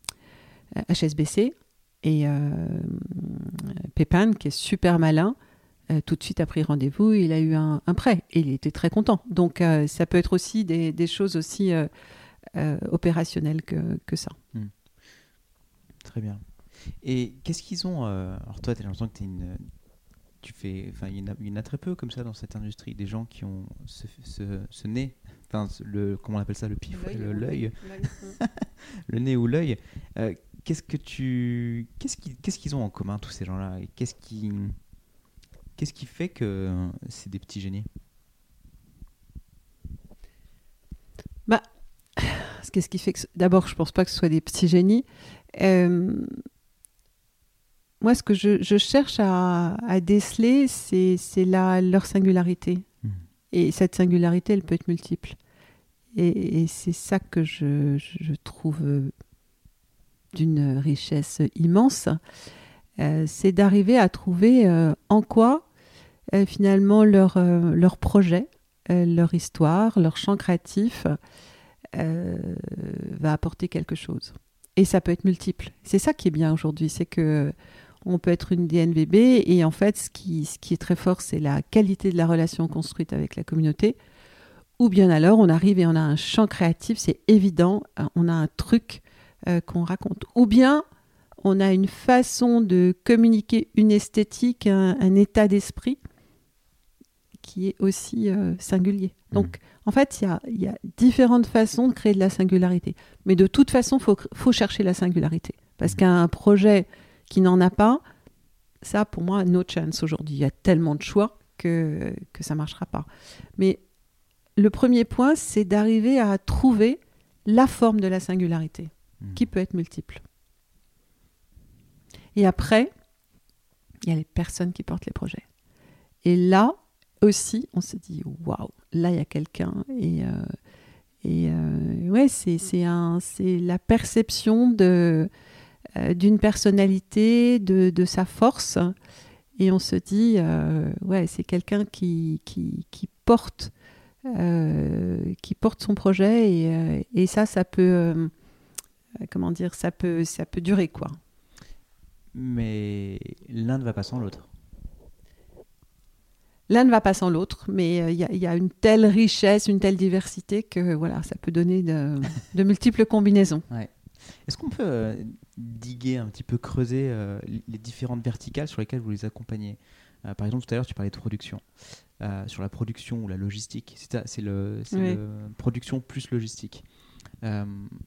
Speaker 2: H S B C et euh, Pépin, qui est super malin, euh, tout de suite a pris rendez-vous, il a eu un, un prêt et il était très content. Donc euh, ça peut être aussi des, des choses aussi euh, euh, opérationnelles que, que ça.
Speaker 1: Mm. Très bien. Et qu'est-ce qu'ils ont euh, alors toi, tu as l'impression que t'es une, tu fais, enfin, il y, en a- il y en a très peu comme ça dans cette industrie, des gens qui ont ce, ce, ce nez, enfin, ce- le, comment on appelle ça, le pif, le- l'œil, le nez ou l'œil. Euh, qu'est-ce que tu, qu'est-ce qu'ils, qu'est-ce qu'ils ont en commun tous ces gens-là et qu'est-ce qui, qu'est-ce qui fait que euh, c'est des petits génies?
Speaker 2: Ce qu'est-ce qui fait que... D'abord, je ne pense pas que ce soit des petits génies. Euh, moi, ce que je, je cherche à, à déceler, c'est, c'est la, leur singularité. Mmh. Et cette singularité, elle peut être multiple. Et, et c'est ça que je, je trouve d'une richesse immense. Euh, c'est d'arriver à trouver euh, en quoi, euh, finalement, leur, euh, leur projet, euh, leur histoire, leur champ créatif euh, va apporter quelque chose. Et ça peut être multiple. C'est ça qui est bien aujourd'hui, c'est que on peut être une D N V B et en fait, ce qui, ce qui est très fort, c'est la qualité de la relation construite avec la communauté. Ou bien alors, on arrive et on a un champ créatif, c'est évident, on a un truc euh, qu'on raconte. Ou bien, on a une façon de communiquer une esthétique, un, un état d'esprit qui est aussi euh, singulier. Mmh. Donc, en fait, il y a, y a différentes façons de créer de la singularité. Mais de toute façon, il faut, faut chercher la singularité. Parce mmh. qu'un projet qui n'en a pas, ça, pour moi, no chance aujourd'hui. Il y a tellement de choix que, que ça ne marchera pas. Mais le premier point, c'est d'arriver à trouver la forme de la singularité, mmh. qui peut être multiple. Et après, il y a les personnes qui portent les projets. Et là aussi, on se dit, waouh, là, il y a quelqu'un. Et, euh, et euh, ouais, c'est, c'est, un, c'est la perception de, euh, d'une personnalité, de, de sa force. Et on se dit, euh, ouais, c'est quelqu'un qui, qui, qui porte Euh, qui porte son projet et, euh, et ça, ça peut, euh, comment dire, ça peut, ça peut durer, quoi.
Speaker 1: Mais l'un ne va pas sans l'autre.
Speaker 2: L'un ne va pas sans l'autre, mais il euh, y, y a une telle richesse, une telle diversité que voilà, ça peut donner de, de multiples combinaisons.
Speaker 1: Ouais. Est-ce qu'on peut euh, diguer un petit peu, creuser euh, les différentes verticales sur lesquelles vous les accompagnez ? Euh, par exemple, tout à l'heure, tu parlais de production. Euh, sur la production ou la logistique, c'est, c'est, le, c'est oui. le production plus logistique. Euh,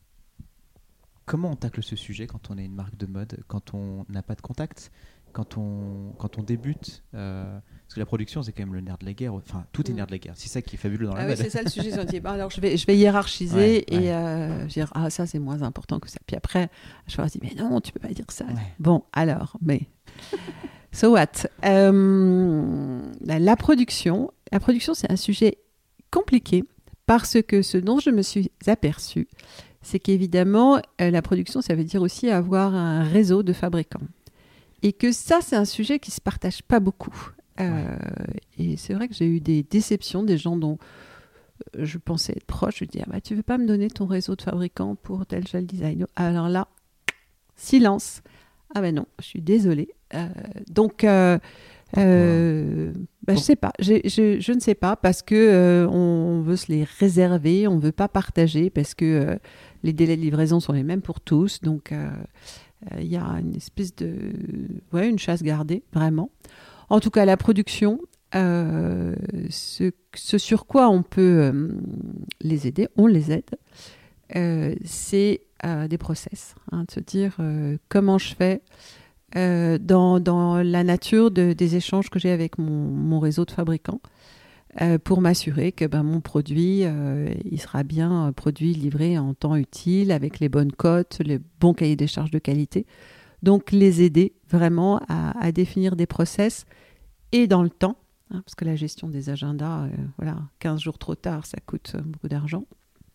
Speaker 1: comment on tacle ce sujet quand on est une marque de mode, quand on n'a pas de contact, quand on, quand on débute euh, parce que la production, c'est quand même le nerf de la guerre. Enfin, tout est mmh. nerf de la guerre. C'est ça qui est fabuleux dans
Speaker 2: ah
Speaker 1: la
Speaker 2: oui,
Speaker 1: mode.
Speaker 2: C'est ça le sujet. Ils ont dit, bah, alors je vais, je vais hiérarchiser ouais, et ouais. Euh, dire, ah, ça, c'est moins important que ça. Puis après, je leur dis, mais non, tu peux pas dire ça. Ouais. Bon, alors, mais... So what euh, la, la production, la production, c'est un sujet compliqué parce que ce dont je me suis aperçue, c'est qu'évidemment, euh, la production, ça veut dire aussi avoir un réseau de fabricants. Et que ça, c'est un sujet qui ne se partage pas beaucoup. Euh, ouais. Et c'est vrai que j'ai eu des déceptions, des gens dont je pensais être proche. Je dis, ah bah, tu ne veux pas me donner ton réseau de fabricants pour tel gel design ? Alors là, silence. Ah ben non, je suis désolée. Euh, donc, euh, euh, bah, je sais pas. J'ai, je, je ne sais pas parce que euh, on veut se les réserver, on veut pas partager parce que euh, les délais de livraison sont les mêmes pour tous. Donc, il euh, euh, y a une espèce de, ouais, une chasse gardée vraiment. En tout cas, la production, euh, ce, ce sur quoi on peut euh, les aider, on les aide. Euh, c'est euh, des process, hein, de se dire euh, comment je fais euh, dans, dans la nature de, des échanges que j'ai avec mon, mon réseau de fabricants euh, pour m'assurer que ben, mon produit euh, il sera bien produit, livré en temps utile, avec les bonnes cotes, les bons cahiers des charges de qualité. Donc les aider vraiment à, à définir des process et dans le temps, hein, parce que la gestion des agendas, euh, voilà, quinze jours trop tard, ça coûte beaucoup d'argent.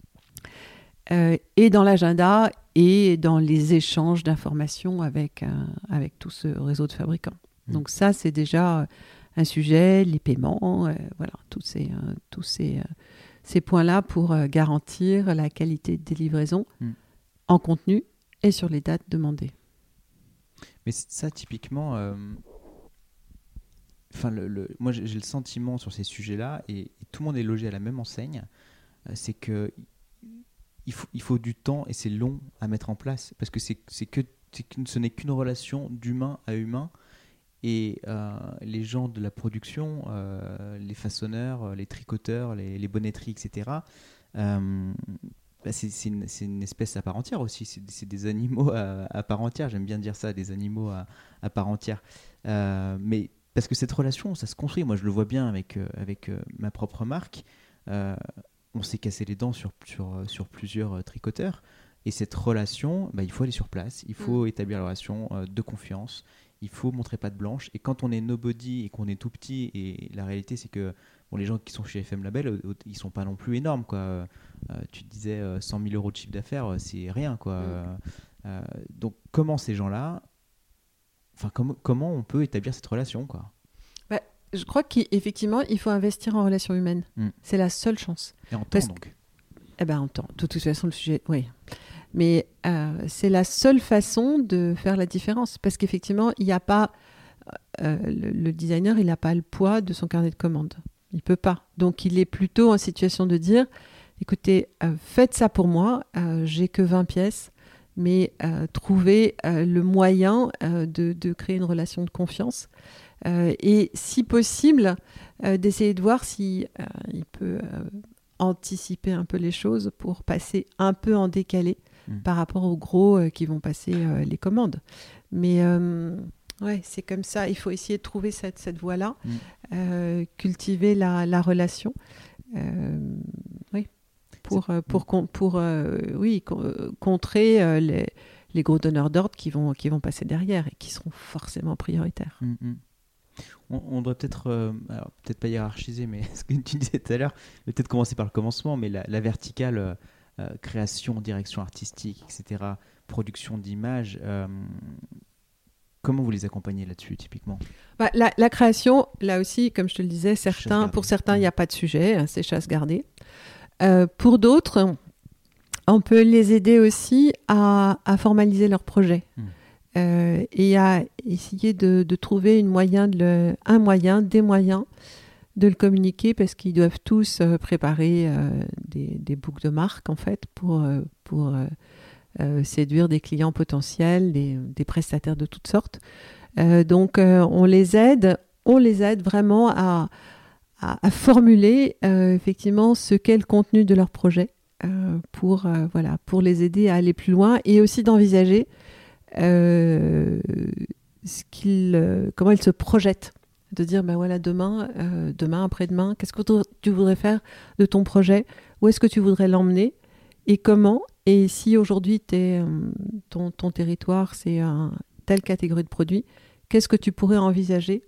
Speaker 2: Euh, et dans l'agenda et dans les échanges d'informations avec, euh, avec tout ce réseau de fabricants. Mmh. Donc ça, c'est déjà un sujet, les paiements, euh, voilà, tous ces, euh, tous ces, euh, ces points-là pour euh, garantir la qualité des livraisons mmh. en contenu et sur les dates demandées.
Speaker 1: Mais ça, typiquement, euh, le, le, moi j'ai le sentiment sur ces sujets-là, et, et tout le monde est logé à la même enseigne, euh, c'est que Il faut, il faut du temps et c'est long à mettre en place parce que c'est, c'est que, c'est que ce n'est qu'une relation d'humain à humain et euh, les gens de la production, euh, les façonneurs, les tricoteurs, les, les bonnetteries, et cetera, euh, bah c'est, c'est, une, c'est une espèce à part entière aussi, c'est, c'est des animaux à, à part entière, j'aime bien dire ça, des animaux à, à part entière. Euh, mais parce que cette relation, ça se construit, moi je le vois bien avec, euh, avec euh, ma propre marque. Euh, on s'est cassé les dents sur, sur, sur plusieurs euh, tricoteurs. Et cette relation, bah, il faut aller sur place, il faut mmh. établir la relation euh, de confiance, il faut montrer patte blanche. Et quand on est nobody et qu'on est tout petit, et la réalité c'est que bon, les gens qui sont chez F M Label, euh, ils sont pas non plus énormes, quoi. Euh, tu te disais euh, cent mille euros de chiffre d'affaires, c'est rien, quoi. Mmh. Euh, donc comment ces gens-là, enfin com- comment on peut établir cette relation, quoi?
Speaker 2: Bah, je crois qu'effectivement il faut investir en relations humaines. Mmh. C'est la seule chance.
Speaker 1: Et en temps
Speaker 2: Parce
Speaker 1: donc.
Speaker 2: Que... Eh ben en temps. De toute façon le sujet, oui. Mais euh, c'est la seule façon de faire la différence. Parce qu'effectivement, il n'y a pas... Euh, le, le designer, il n'a pas le poids de son carnet de commandes. Il ne peut pas. Donc, il est plutôt en situation de dire, écoutez, euh, faites ça pour moi, euh, j'ai que vingt pièces, mais euh, trouvez euh, le moyen euh, de, de créer une relation de confiance. Euh, et si possible, euh, d'essayer de voir si euh, il peut euh, anticiper un peu les choses pour passer un peu en décalé Mmh. par rapport aux gros euh, qui vont passer euh, les commandes. Mais euh, ouais, c'est comme ça. Il faut essayer de trouver cette, cette voie-là, mmh. euh, cultiver la, la relation. Euh, oui, pour, euh, pour, pour, pour euh, oui, contrer euh, les, les gros donneurs d'ordre qui vont, qui vont passer derrière et qui seront forcément prioritaires.
Speaker 1: Mmh. On, on devrait peut-être, euh, alors, peut-être pas hiérarchiser, mais ce que tu disais tout à l'heure, peut-être commencer par le commencement, mais la, la verticale... Euh, Euh, création, direction artistique, et cetera, production d'images, euh, comment vous les accompagnez là-dessus typiquement?
Speaker 2: bah, la, la création, là aussi, comme je te le disais, certains, pour certains, il n'y a pas de sujet, hein, c'est chasse gardée. Euh, pour d'autres, on peut les aider aussi à, à formaliser leur projet mmh. euh, et à essayer de, de trouver une moyen de le, un moyen, des moyens de le communiquer parce qu'ils doivent tous euh, préparer euh, des, des books de marque en fait pour, euh, pour euh, euh, séduire des clients potentiels, des, des prestataires de toutes sortes. Euh, donc euh, on les aide, on les aide vraiment à, à, à formuler euh, effectivement ce qu'est le contenu de leur projet euh, pour, euh, voilà, pour les aider à aller plus loin et aussi d'envisager euh, ce qu'ils, euh, comment ils se projettent. De dire, ben voilà, demain, euh, demain, après-demain, qu'est-ce que tu voudrais faire de ton projet? Où est-ce que tu voudrais l'emmener? Et comment? Et si aujourd'hui, t'es, ton, ton territoire, c'est un, telle catégorie de produits, qu'est-ce que tu pourrais envisager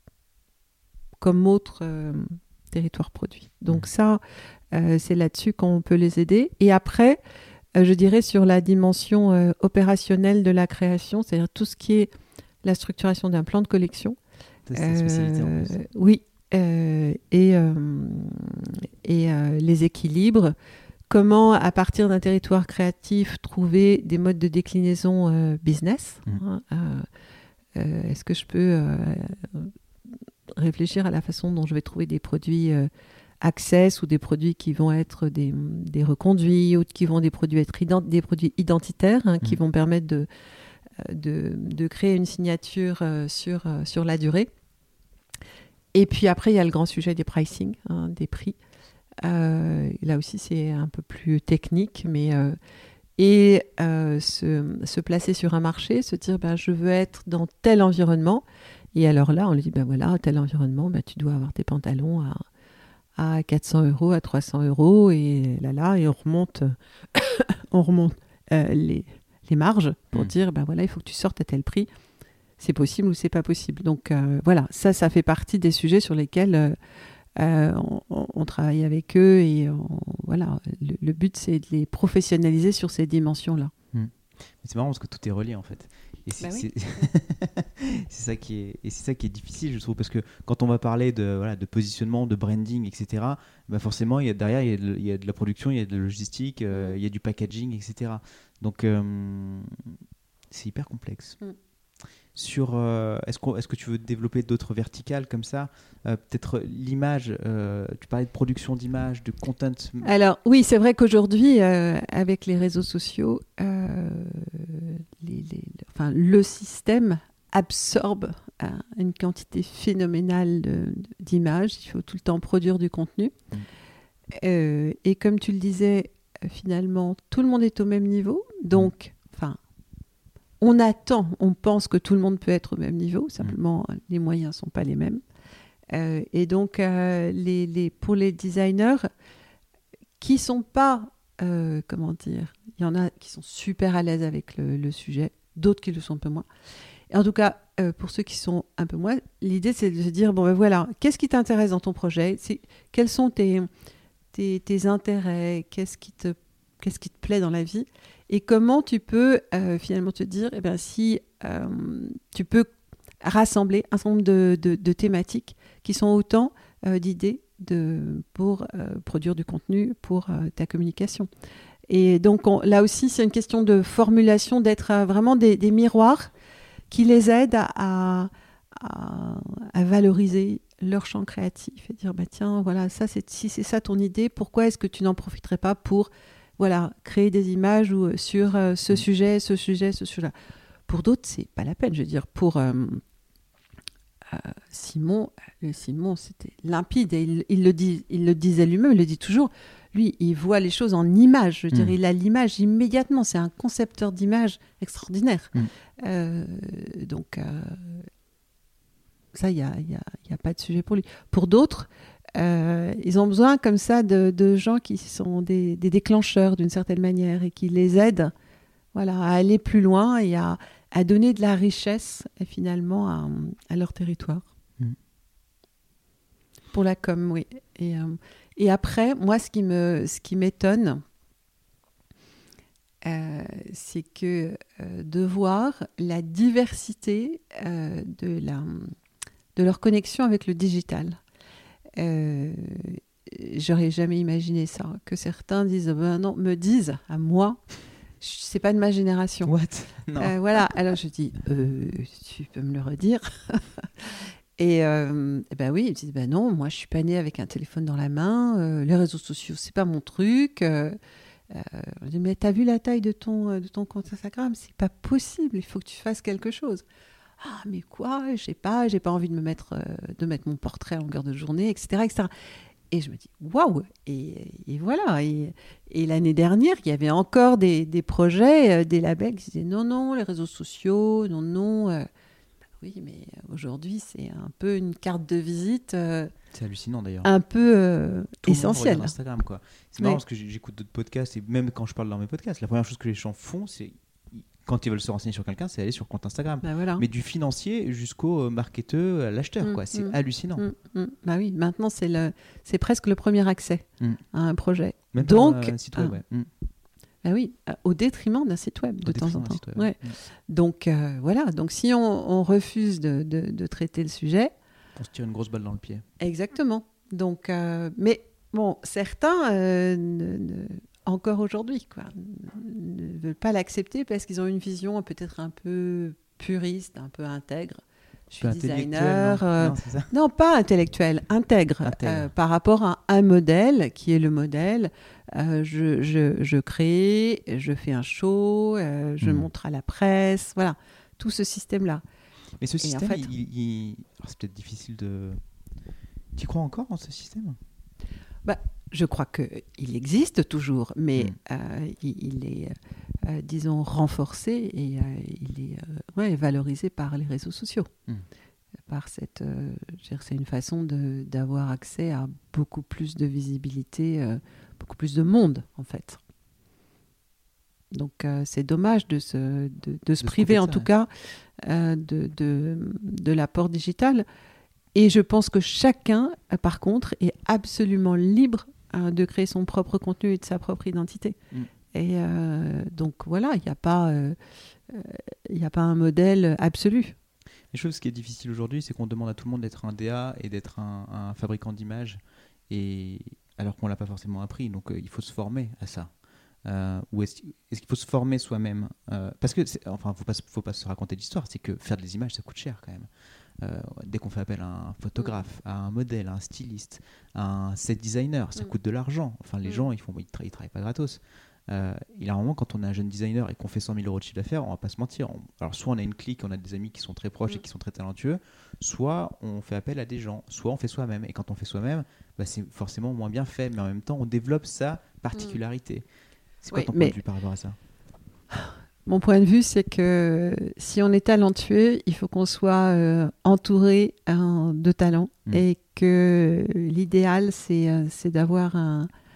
Speaker 2: comme autre euh, territoire produit? Donc ça, euh, c'est là-dessus qu'on peut les aider. Et après, euh, je dirais sur la dimension euh, opérationnelle de la création, c'est-à-dire tout ce qui est la structuration d'un plan de collection.
Speaker 1: C'est ta spécialité
Speaker 2: euh,
Speaker 1: en plus.
Speaker 2: Oui, euh, et, euh, et euh, les équilibres. Comment, à partir d'un territoire créatif, trouver des modes de déclinaison euh, business mmh. hein, euh, euh, Est-ce que je peux euh, réfléchir à la façon dont je vais trouver des produits euh, access ou des produits qui vont être des, des reconduits ou qui vont des produits être ident- des produits identitaires hein, mmh. qui vont permettre de De, de créer une signature euh, sur, euh, sur la durée. Et puis après, il y a le grand sujet des pricing, hein, des prix. Euh, là aussi, c'est un peu plus technique, mais euh, et euh, se, se placer sur un marché, se dire ben, je veux être dans tel environnement. Et alors là, on lui dit ben voilà, tel environnement, ben, tu dois avoir tes pantalons à, à quatre cents euros, à trois cents euros. Et là, là, et on remonte, on remonte euh, les les marges pour mmh. dire, ben voilà, il faut que tu sortes à tel prix. C'est possible ou c'est pas possible. Donc euh, voilà, ça, ça fait partie des sujets sur lesquels euh, euh, on, on travaille avec eux et on, voilà, le, le but c'est de les professionnaliser sur ces dimensions-là.
Speaker 1: Mmh. Mais c'est marrant parce que tout est relié en fait. Et c'est, bah oui. c'est, c'est ça qui est, et c'est ça qui est difficile, je trouve, parce que quand on va parler de, voilà, de positionnement, de branding, et cetera, bah forcément, il y a, derrière, il y, a de, il y a de la production, il y a de la logistique, euh, il y a du packaging, et cetera. Donc, euh, c'est hyper complexe. Mm. Sur, euh, est-ce, qu'on, est-ce que tu veux développer d'autres verticales comme ça euh, peut-être l'image, euh, tu parlais de production d'images, de content.
Speaker 2: Alors oui, c'est vrai qu'aujourd'hui, euh, avec les réseaux sociaux, euh, les, les, enfin, le système absorbe euh, une quantité phénoménale de, d'images. Il faut tout le temps produire du contenu. Mm. Euh, et comme tu le disais, finalement, tout le monde est au même niveau. Donc, enfin, mm. on attend, on pense que tout le monde peut être au même niveau. Simplement, mm. les moyens ne sont pas les mêmes. Euh, et donc, euh, les, les, pour les designers qui sont pas, euh, comment dire, il y en a qui sont super à l'aise avec le, le sujet, d'autres qui le sont un peu moins. Et en tout cas, euh, pour ceux qui sont un peu moins, l'idée c'est de se dire, bon ben voilà, qu'est-ce qui t'intéresse dans ton projet? C'est, quels sont tes, tes, tes intérêts? Qu'est-ce qui te, qu'est-ce qui te plaît dans la vie? Et comment tu peux euh, finalement te dire, eh ben, si euh, tu peux rassembler un certain nombre de, de, de thématiques qui sont autant euh, d'idées de, pour euh, produire du contenu pour euh, ta communication. Et donc on, là aussi, c'est une question de formulation, d'être euh, vraiment des, des miroirs qui les aident à, à, à, à valoriser leur champ créatif et dire bah tiens voilà ça c'est si c'est ça ton idée, pourquoi est-ce que tu n'en profiterais pas pour voilà créer des images ou sur euh, ce sujet ce sujet ce sujet. Pour d'autres c'est pas la peine, je veux dire pour euh, euh, Simon le Simon c'était limpide et il, il le dit il le disait lui-même, il le dit toujours, lui il voit les choses en images, je veux dire mmh. il a l'image immédiatement, c'est un concepteur d'images extraordinaire. mmh. euh, donc euh, ça, il n'y a, y a, y a pas de sujet pour lui. Pour d'autres, euh, ils ont besoin comme ça de, de gens qui sont des, des déclencheurs d'une certaine manière et qui les aident voilà, à aller plus loin et à, à donner de la richesse finalement à, à leur territoire. Mmh. Pour la com, oui. Et, euh, et après, moi, ce qui, me, ce qui m'étonne, euh, c'est que euh, de voir la diversité euh, de la... de leur connexion avec le digital. Euh, j'aurais jamais imaginé ça. Que certains disent, ben non, me disent à moi, c'est pas de ma génération.
Speaker 1: What? Non.
Speaker 2: Euh, voilà. Alors je dis, euh, tu peux me le redire? Et, euh, et ben oui, ils disent, ben non, moi je suis pas née avec un téléphone dans la main. Euh, les réseaux sociaux, c'est pas mon truc. Euh, euh, je dis, mais t'as vu la taille de ton de ton compte Instagram? C'est pas possible. Il faut que tu fasses quelque chose. Ah, mais quoi, je sais pas, j'ai pas envie de me mettre, euh, de mettre mon portrait à longueur de journée, et cetera, et cetera. Et je me dis, waouh! Et, et voilà. Et, et l'année dernière, il y avait encore des, des projets, euh, des labels qui disaient non, non, les réseaux sociaux, non, non. Euh, bah oui, mais aujourd'hui, c'est un peu une carte de visite. Euh,
Speaker 1: c'est hallucinant d'ailleurs.
Speaker 2: Un peu euh,
Speaker 1: Tout
Speaker 2: essentiel.
Speaker 1: Le monde Instagram, quoi. C'est marrant
Speaker 2: oui.
Speaker 1: parce que j'écoute d'autres podcasts et même quand je parle dans mes podcasts, la première chose que les gens font, c'est quand ils veulent se renseigner sur quelqu'un, c'est aller sur compte Instagram.
Speaker 2: Bah voilà.
Speaker 1: Mais du financier jusqu'au marketeur, à l'acheteur, mmh, quoi. C'est mmh, hallucinant.
Speaker 2: Mmh, mmh. Bah oui, maintenant, c'est, le, c'est presque le premier accès mmh. à un projet.
Speaker 1: Même
Speaker 2: Donc,
Speaker 1: un site web, ah, ouais. mmh.
Speaker 2: bah oui, au détriment d'un site web, de
Speaker 1: au
Speaker 2: temps en temps.
Speaker 1: Web,
Speaker 2: ouais. mmh. Donc, euh, voilà. Donc, si on, on refuse de, de, de traiter le sujet...
Speaker 1: On se tire une grosse balle dans le pied.
Speaker 2: Exactement. Donc, euh, mais bon, certains... Euh, ne, ne, encore aujourd'hui, quoi, ne veulent pas l'accepter parce qu'ils ont une vision peut-être un peu puriste, un peu intègre. Je suis designer.
Speaker 1: Non,
Speaker 2: euh,
Speaker 1: non, c'est ça.
Speaker 2: non, pas intellectuel, intègre,
Speaker 1: intègre.
Speaker 2: Euh, par rapport à un modèle qui est le modèle. Euh, je, je, je crée, je fais un show, euh, je mmh. montre à la presse, voilà, tout ce système-là.
Speaker 1: Mais ce
Speaker 2: Et
Speaker 1: système,
Speaker 2: en fait,
Speaker 1: il, il... Alors, c'est peut-être difficile de... Tu crois encore en ce système ?
Speaker 2: Bah, je crois qu'il existe toujours, mais mmh. euh, il, il est, euh, disons, renforcé et euh, il est euh, ouais, valorisé par les réseaux sociaux. Mmh. Par cette, euh, je veux dire, c'est une façon de, d'avoir accès à beaucoup plus de visibilité, euh, beaucoup plus de monde, en fait. Donc, euh, c'est dommage de se, de, de de se priver, en ça, tout ouais. cas, euh, de, de, de l'apport digital. Et je pense que chacun, par contre, est absolument libre euh, de créer son propre contenu et de sa propre identité. Mm. Et euh, donc voilà, il n'y a pas, euh, il n'y a pas un modèle absolu.
Speaker 1: Les choses, ce qui est difficile aujourd'hui, c'est qu'on demande à tout le monde d'être un D A et d'être un, un fabricant d'images, et alors qu'on ne l'a pas forcément appris. Donc euh, il faut se former à ça. Euh, ou est-ce, est-ce qu'il faut se former soi-même euh, Parce que, c'est, enfin, il ne faut pas, faut pas se raconter d'histoire, c'est que faire des images, ça coûte cher quand même. Euh, dès qu'on fait appel à un photographe, à un modèle, à un styliste, à un set designer, ça mmh. coûte de l'argent. Enfin, les mmh. gens, ils ne ils tra- ils travaillent pas gratos. Euh, il y a un moment, quand on est un jeune designer et qu'on fait cent mille euros de chiffre d'affaires, on va pas se mentir. On, alors, soit on a une clique, on a des amis qui sont très proches mmh. et qui sont très talentueux, soit on fait appel à des gens, soit on fait soi-même. Et quand on fait soi-même, bah, c'est forcément moins bien fait, mais en même temps, on développe sa particularité. Mmh. C'est quoi oui, ton point mais... de vue par rapport à ça ?
Speaker 2: Mon point de vue, c'est que si on est talentueux, il faut qu'on soit euh, entouré hein, de talents mmh. et que l'idéal, c'est, euh, c'est d'avoir un,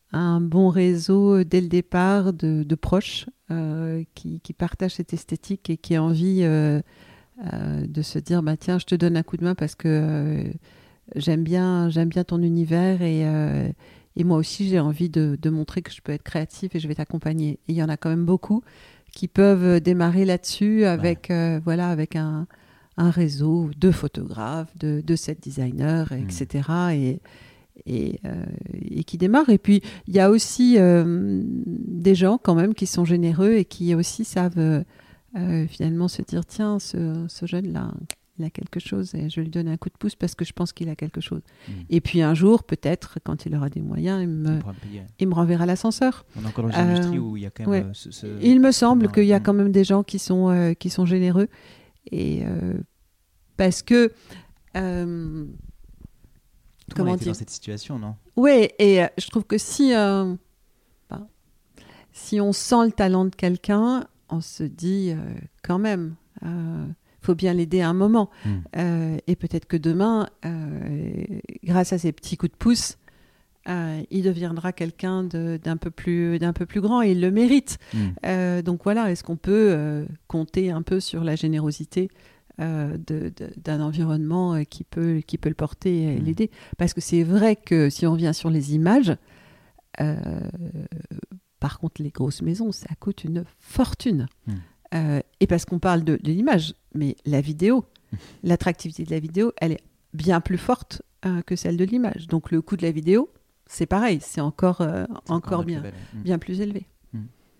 Speaker 2: un bon réseau dès le départ de, de proches euh, qui, qui partagent cette esthétique et qui ont envie euh, euh, de se dire bah, tiens, je te donne un coup de main parce que euh, j'aime bien, j'aime bien ton univers et, euh, et moi aussi j'ai envie de, de montrer que je peux être créative et je vais t'accompagner. Et il y en a quand même beaucoup qui peuvent démarrer là-dessus avec, ouais. euh, voilà, avec un, un réseau de photographes, de, de set designers, et cetera. Mmh. Et, et, euh, et qui démarrent. Et puis, il y a aussi euh, des gens quand même qui sont généreux et qui aussi savent euh, finalement se dire, tiens, ce, ce jeune-là, il a quelque chose et je vais lui donner un coup de pouce parce que je pense qu'il a quelque chose. Mmh. Et puis un jour, peut-être, quand il aura des moyens, il me, il me renverra l'ascenseur.
Speaker 1: On est encore dans une euh, industrie où il y a quand même...
Speaker 2: Ouais.
Speaker 1: Euh, ce, ce...
Speaker 2: Il me semble qu'il y a quand même des gens qui sont, euh, qui sont généreux. Et euh, parce que... Euh,
Speaker 1: Tout comment dire dans cette situation, non?
Speaker 2: Oui, et euh, je trouve que si, euh, bah, si on sent le talent de quelqu'un, on se dit euh, quand même, il euh, faut bien l'aider à un moment. Mm. Euh, et peut-être que demain, euh, grâce à ces petits coups de pouce, euh, il deviendra quelqu'un de, d'un, peu plus, d'un peu plus grand et il le mérite. Mm. Euh, donc voilà, est-ce qu'on peut euh, compter un peu sur la générosité Euh, de, de, d'un environnement euh, qui, peut, qui peut le porter et mmh. l'aider. Parce que c'est vrai que si on revient sur les images, euh, par contre, les grosses maisons, ça coûte une fortune. Mmh. Euh, et parce qu'on parle de, de l'image, mais la vidéo, mmh. l'attractivité de la vidéo, elle est bien plus forte euh, que celle de l'image. Donc le coût de la vidéo, c'est pareil, c'est encore, euh, c'est encore, encore bien, plus bien plus élevé. Mmh.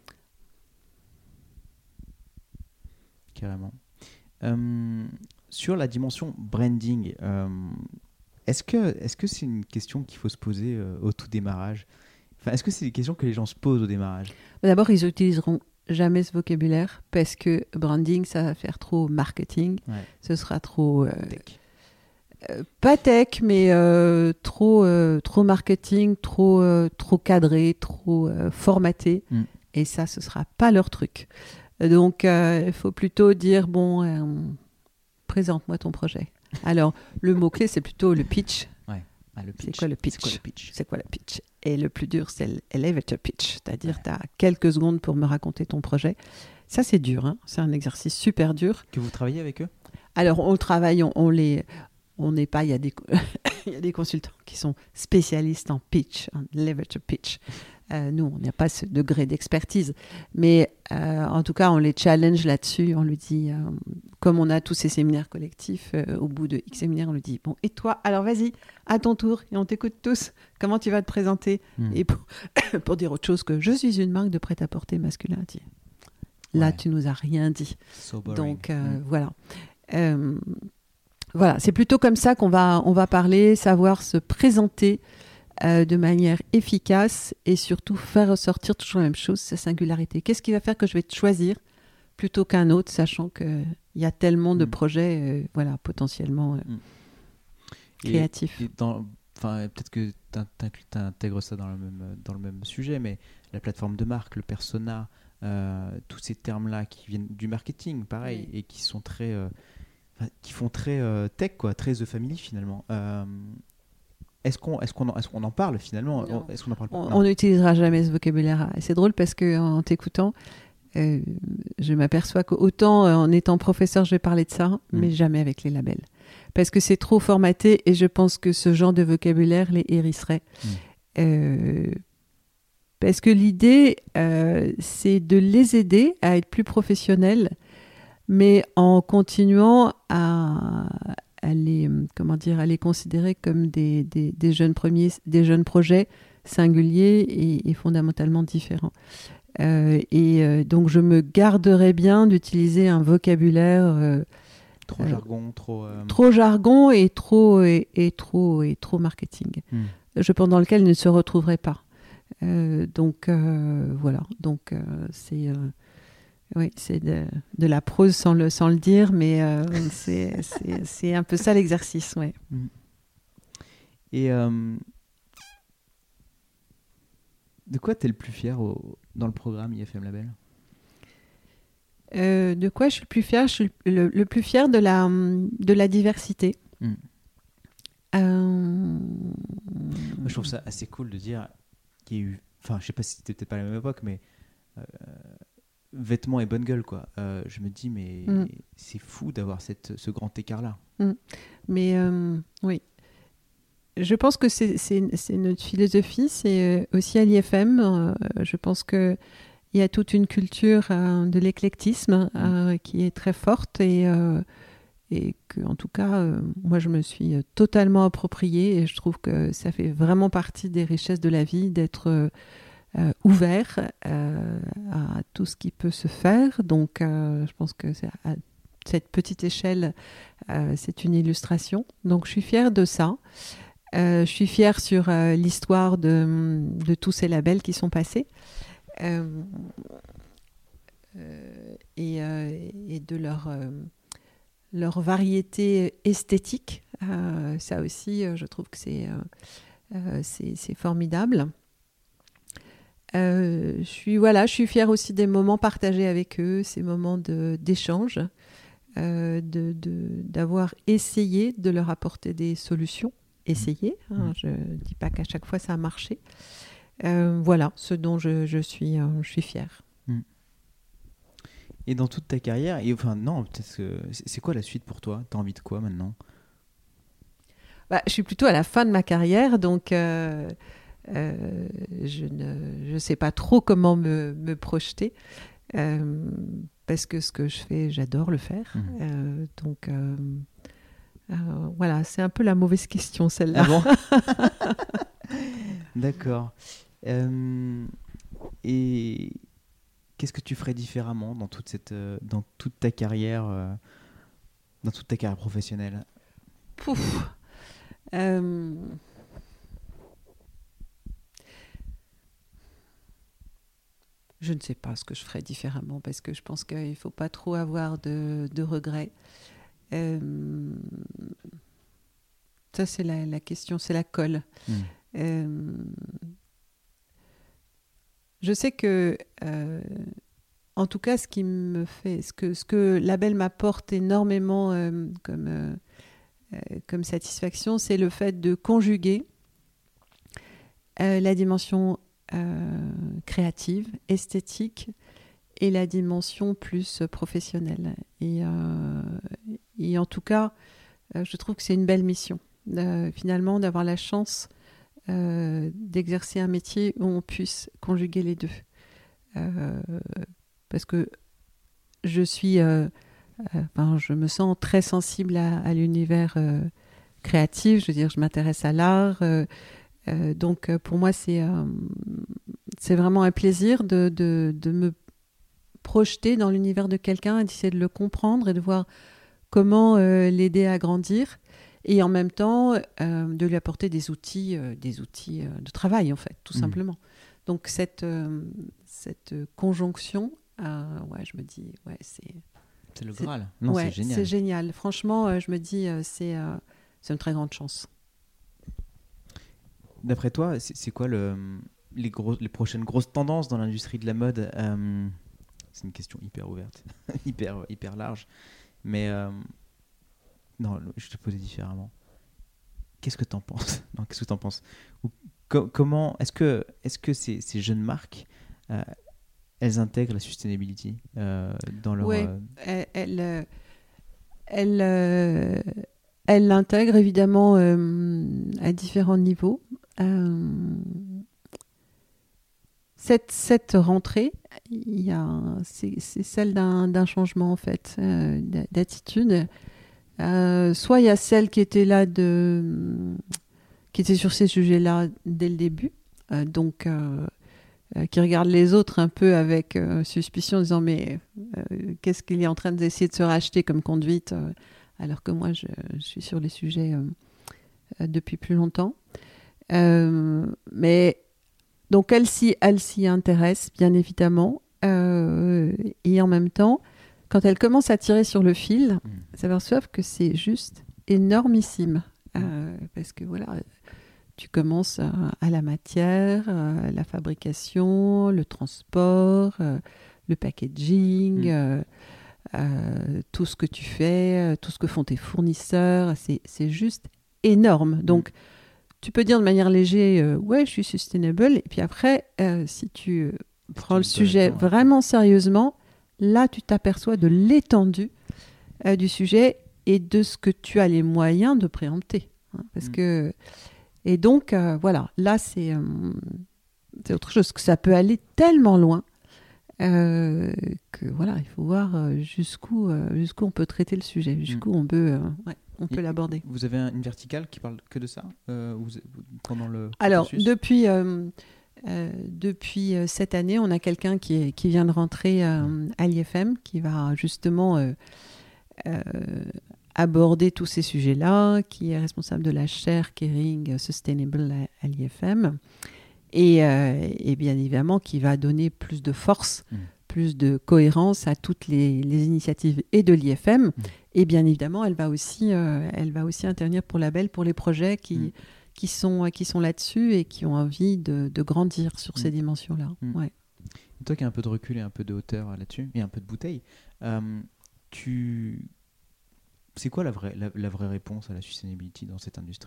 Speaker 1: Carrément. Euh, sur la dimension branding, euh, est-ce que, est-ce que c'est une question qu'il faut se poser euh, au tout démarrage? Enfin, est-ce que c'est des questions que les gens se posent au démarrage?
Speaker 2: D'abord, ils n'utiliseront jamais ce vocabulaire parce que branding, ça va faire trop marketing. Ouais. Ce sera trop... Euh,
Speaker 1: tech.
Speaker 2: Euh, pas tech, mais euh, trop, euh, trop marketing, trop, euh, trop cadré, trop euh, formaté. Mm. Et ça, ce ne sera pas leur truc. Donc, il euh, faut plutôt dire, bon, euh, présente-moi ton projet. Alors, le mot-clé, c'est plutôt le pitch.
Speaker 1: Ouais. Ah, le pitch.
Speaker 2: C'est quoi le pitch?
Speaker 1: C'est quoi le pitch?
Speaker 2: C'est quoi le pitch? Et le plus dur, c'est l'elevator pitch. C'est-à-dire, ouais. tu as quelques secondes pour me raconter ton projet. Ça, c'est dur. Hein. C'est un exercice super dur.
Speaker 1: Que vous travaillez avec eux? Alors,
Speaker 2: on travaille, on, on les... On n'est pas... Il y a des, il y a des consultants qui sont spécialistes en pitch, en elevator pitch. Euh, nous, on n'a pas ce degré d'expertise. Mais euh, en tout cas, on les challenge là-dessus. On lui dit, euh, comme on a tous ces séminaires collectifs, euh, au bout de X séminaires, on lui dit, bon, et toi, alors vas-y, à ton tour, et on t'écoute tous. Comment tu vas te présenter? mmh. Et pour, pour dire autre chose que je suis une marque de prêt-à-porter masculin. Dit. Là, ouais. tu nous as rien dit.
Speaker 1: So
Speaker 2: Donc, euh,
Speaker 1: mmh.
Speaker 2: voilà. Euh, voilà, c'est plutôt comme ça qu'on va, on va parler, savoir se présenter Euh, de manière efficace et surtout faire ressortir toujours la même chose, sa singularité. Qu'est-ce qui va faire que je vais te choisir plutôt qu'un autre, sachant qu'il y a tellement de mmh. projets euh, voilà, potentiellement euh, mmh. créatifs.
Speaker 1: Et, et dans, peut-être que tu intègres ça dans le, même, dans le même sujet, mais la plateforme de marque, le persona, euh, tous ces termes-là qui viennent du marketing, pareil, oui. et qui sont très... Euh, qui font très euh, tech, quoi, très The Family finalement. Euh, Est-ce qu'on, est-ce, qu'on en, est-ce qu'on en parle finalement? Est-ce qu'on en parle pas?
Speaker 2: On n'utilisera jamais ce vocabulaire. Et c'est drôle parce qu'en t'écoutant, euh, je m'aperçois qu'autant euh, en étant professeur, je vais parler de ça, mmh. mais jamais avec les labels. Parce que c'est trop formaté et je pense que ce genre de vocabulaire les hérisserait. Mmh. Euh, parce que l'idée, euh, c'est de les aider à être plus professionnels, mais en continuant à... à les, comment dire, à les considérer comme des, des, des, jeunes, premiers, des jeunes projets singuliers et, et fondamentalement différents. Euh, et euh, donc, je me garderais bien d'utiliser un vocabulaire... Euh,
Speaker 1: trop euh, jargon, trop... Euh...
Speaker 2: Trop jargon et trop, et, et trop, et trop marketing. Hmm. Je pense dans lequel ils ne se retrouveraient pas. Euh, donc, euh, voilà. Donc, euh, c'est... Euh, Oui, c'est de, de la prose sans le, sans le dire, mais euh, c'est, c'est, c'est un peu ça l'exercice. Ouais.
Speaker 1: Et euh, de quoi tu es le plus fier au, dans le programme I F M Label?
Speaker 2: euh, De quoi je suis le plus fier? Je suis le, le plus fier de la, de la diversité. Mm. Euh...
Speaker 1: Moi, je trouve ça assez cool de dire qui a eu, enfin, je sais pas si c'était peut-être pas à la même époque, mais euh, vêtements et bonne gueule, quoi. Euh, je me dis, mais mm. c'est fou d'avoir cette, ce grand écart-là.
Speaker 2: Mm. Mais euh, oui. Je pense que c'est, c'est, c'est notre philosophie, c'est aussi à l'I F M. Euh, je pense qu'il y a toute une culture euh, de l'éclectisme euh, mmh. qui est très forte et, euh, et que, en tout cas, euh, moi, je me suis totalement appropriée et je trouve que ça fait vraiment partie des richesses de la vie d'être euh, ouvert euh, à tout ce qui peut se faire. Donc, euh, je pense que c'est à cette petite échelle, euh, c'est une illustration. Donc, je suis fière de ça. Euh, je suis fière sur euh, l'histoire de, de tous ces labels qui sont passés euh, euh, et, euh, et de leur, euh, leur variété esthétique. Euh, ça aussi, euh, je trouve que c'est, euh, euh, c'est, c'est formidable. Euh, je suis, voilà, je suis fière aussi des moments partagés avec eux, ces moments de, d'échange, euh, de, de, d'avoir essayé de leur apporter des solutions. Essayer, hein, je ne dis pas qu'à chaque fois ça a marché. Euh, voilà ce dont je, je, suis, euh, je suis fière.
Speaker 1: Et dans toute ta carrière, et enfin non, peut-être que, c'est quoi la suite pour toi ? Tu as envie de quoi maintenant ?
Speaker 2: Bah, je suis plutôt à la fin de ma carrière, donc euh, euh, je ne je sais pas trop comment me, me projeter, euh, parce que ce que je fais, j'adore le faire. Mmh. Euh, donc... Euh, Euh, voilà, c'est un peu la mauvaise question, celle-là.
Speaker 1: Ah bon D'accord. Euh, et qu'est-ce que tu ferais différemment dans toute, cette, euh, dans toute ta carrière, euh, dans toute ta carrière professionnelle ?
Speaker 2: Pouf. Euh... Je ne sais pas ce que je ferais différemment, parce que je pense qu'il ne faut pas trop avoir de, de regrets. Euh, ça, c'est la, la question, c'est la colle. Mmh. Euh, je sais que, euh, en tout cas, ce qui me fait, ce que, ce que Label m'apporte énormément euh, comme, euh, euh, comme satisfaction, c'est le fait de conjuguer euh, la dimension euh, créative, esthétique, et la dimension plus professionnelle. Et, euh, et en tout cas, euh, je trouve que c'est une belle mission, euh, finalement, d'avoir la chance euh, d'exercer un métier où on puisse conjuguer les deux. Euh, parce que je suis, euh, euh, ben, je me sens très sensible à, à l'univers euh, créatif. Je veux dire, je m'intéresse à l'art. Euh, euh, donc, pour moi, c'est, euh, c'est vraiment un plaisir de, de, de me projeter dans l'univers de quelqu'un et d'essayer de le comprendre et de voir comment euh, l'aider à grandir et en même temps euh, de lui apporter des outils, euh, des outils euh, de travail en fait, tout mmh. simplement. Donc cette, euh, cette conjonction, euh, ouais, je me dis, ouais, c'est...
Speaker 1: C'est le Graal. Non,
Speaker 2: ouais,
Speaker 1: c'est génial.
Speaker 2: C'est génial. Franchement, euh, je me dis, euh, c'est, euh, c'est une très grande chance.
Speaker 1: D'après toi, c'est, c'est quoi le, les, gros, les prochaines grosses tendances dans l'industrie de la mode ? euh, C'est une question hyper ouverte, hyper, hyper large. Mais euh, non, je te posais différemment. Qu'est-ce que tu en penses ? Non, qu'est-ce que tu en penses ? Ou, co- Comment est-ce que, est-ce que ces, ces jeunes marques, euh, elles intègrent la sustainability euh, dans leur...
Speaker 2: Oui,
Speaker 1: euh...
Speaker 2: elles, elles, elles, euh, elles l'intègrent évidemment euh, à différents niveaux. Euh, Cette, cette rentrée, il y a, c'est, c'est celle d'un, d'un changement en fait, euh, d'attitude. Euh, soit il y a celle qui était là, de, qui était sur ces sujets-là dès le début, euh, donc euh, euh, qui regarde les autres un peu avec euh, suspicion, en disant mais euh, qu'est-ce qu'il est en train d'essayer de se racheter comme conduite, euh, alors que moi je, je suis sur les sujets euh, euh, depuis plus longtemps. Euh, mais Donc, elle s'y, elle s'y intéresse, bien évidemment. Euh, et en même temps, quand elle commence à tirer sur le fil, mmh. elle s'aperçoit que c'est juste énormissime. Mmh. Euh, parce que voilà, tu commences à, à la matière, à la fabrication, le transport, euh, le packaging, mmh. euh, euh, tout ce que tu fais, tout ce que font tes fournisseurs. C'est, c'est juste énorme. Donc, mmh. tu peux dire de manière légère, euh, ouais, je suis sustainable. Et puis après, euh, si tu euh, prends
Speaker 1: tu
Speaker 2: le sujet
Speaker 1: temps,
Speaker 2: vraiment sérieusement, là, tu t'aperçois de l'étendue euh, du sujet et de ce que tu as les moyens de préempter. Hein, parce mmh. que... Et donc, euh, voilà, là, c'est, euh, c'est autre chose, que ça peut aller tellement loin euh, que, voilà, il faut voir jusqu'où, euh, jusqu'où on peut traiter le sujet, jusqu'où mmh. on peut, euh, ouais, on peut l'aborder.
Speaker 1: Vous avez une verticale qui parle que de ça euh, vous, pendant le
Speaker 2: Alors,
Speaker 1: processus
Speaker 2: depuis, euh, euh, depuis cette année, on a quelqu'un qui, est, qui vient de rentrer euh, mmh. à l'I F M, qui va justement... Euh, euh, aborder tous ces sujets-là, qui est responsable de la chaire Caring Sustainable à, à l'I F M, et, euh, et bien évidemment qui va donner plus de force, mmh. plus de cohérence à toutes les, les initiatives et de l'I F M, mmh. et bien évidemment elle va aussi, euh, elle va aussi intervenir pour Label, pour les projets qui, mmh. qui, sont, qui sont là-dessus et qui ont envie de, de grandir sur mmh. ces dimensions-là.
Speaker 1: Mmh.
Speaker 2: Ouais.
Speaker 1: Toi qui as un peu de recul et un peu de hauteur là-dessus, et un peu de bouteille, euh, tu... C'est quoi la vraie, la, la vraie réponse à la sustainability dans cette industrie ?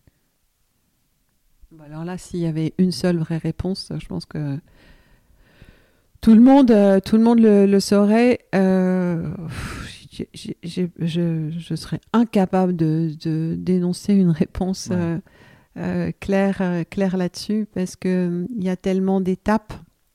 Speaker 2: Bon, alors là, s'il y avait une seule vraie réponse, je pense que tout le monde, euh, tout le, monde le, le saurait. Euh, j'ai, j'ai, j'ai, je, je serais incapable de, de d'énoncer une réponse ouais. euh, euh, claire, euh, claire là-dessus, parce qu'il y a tellement d'étapes.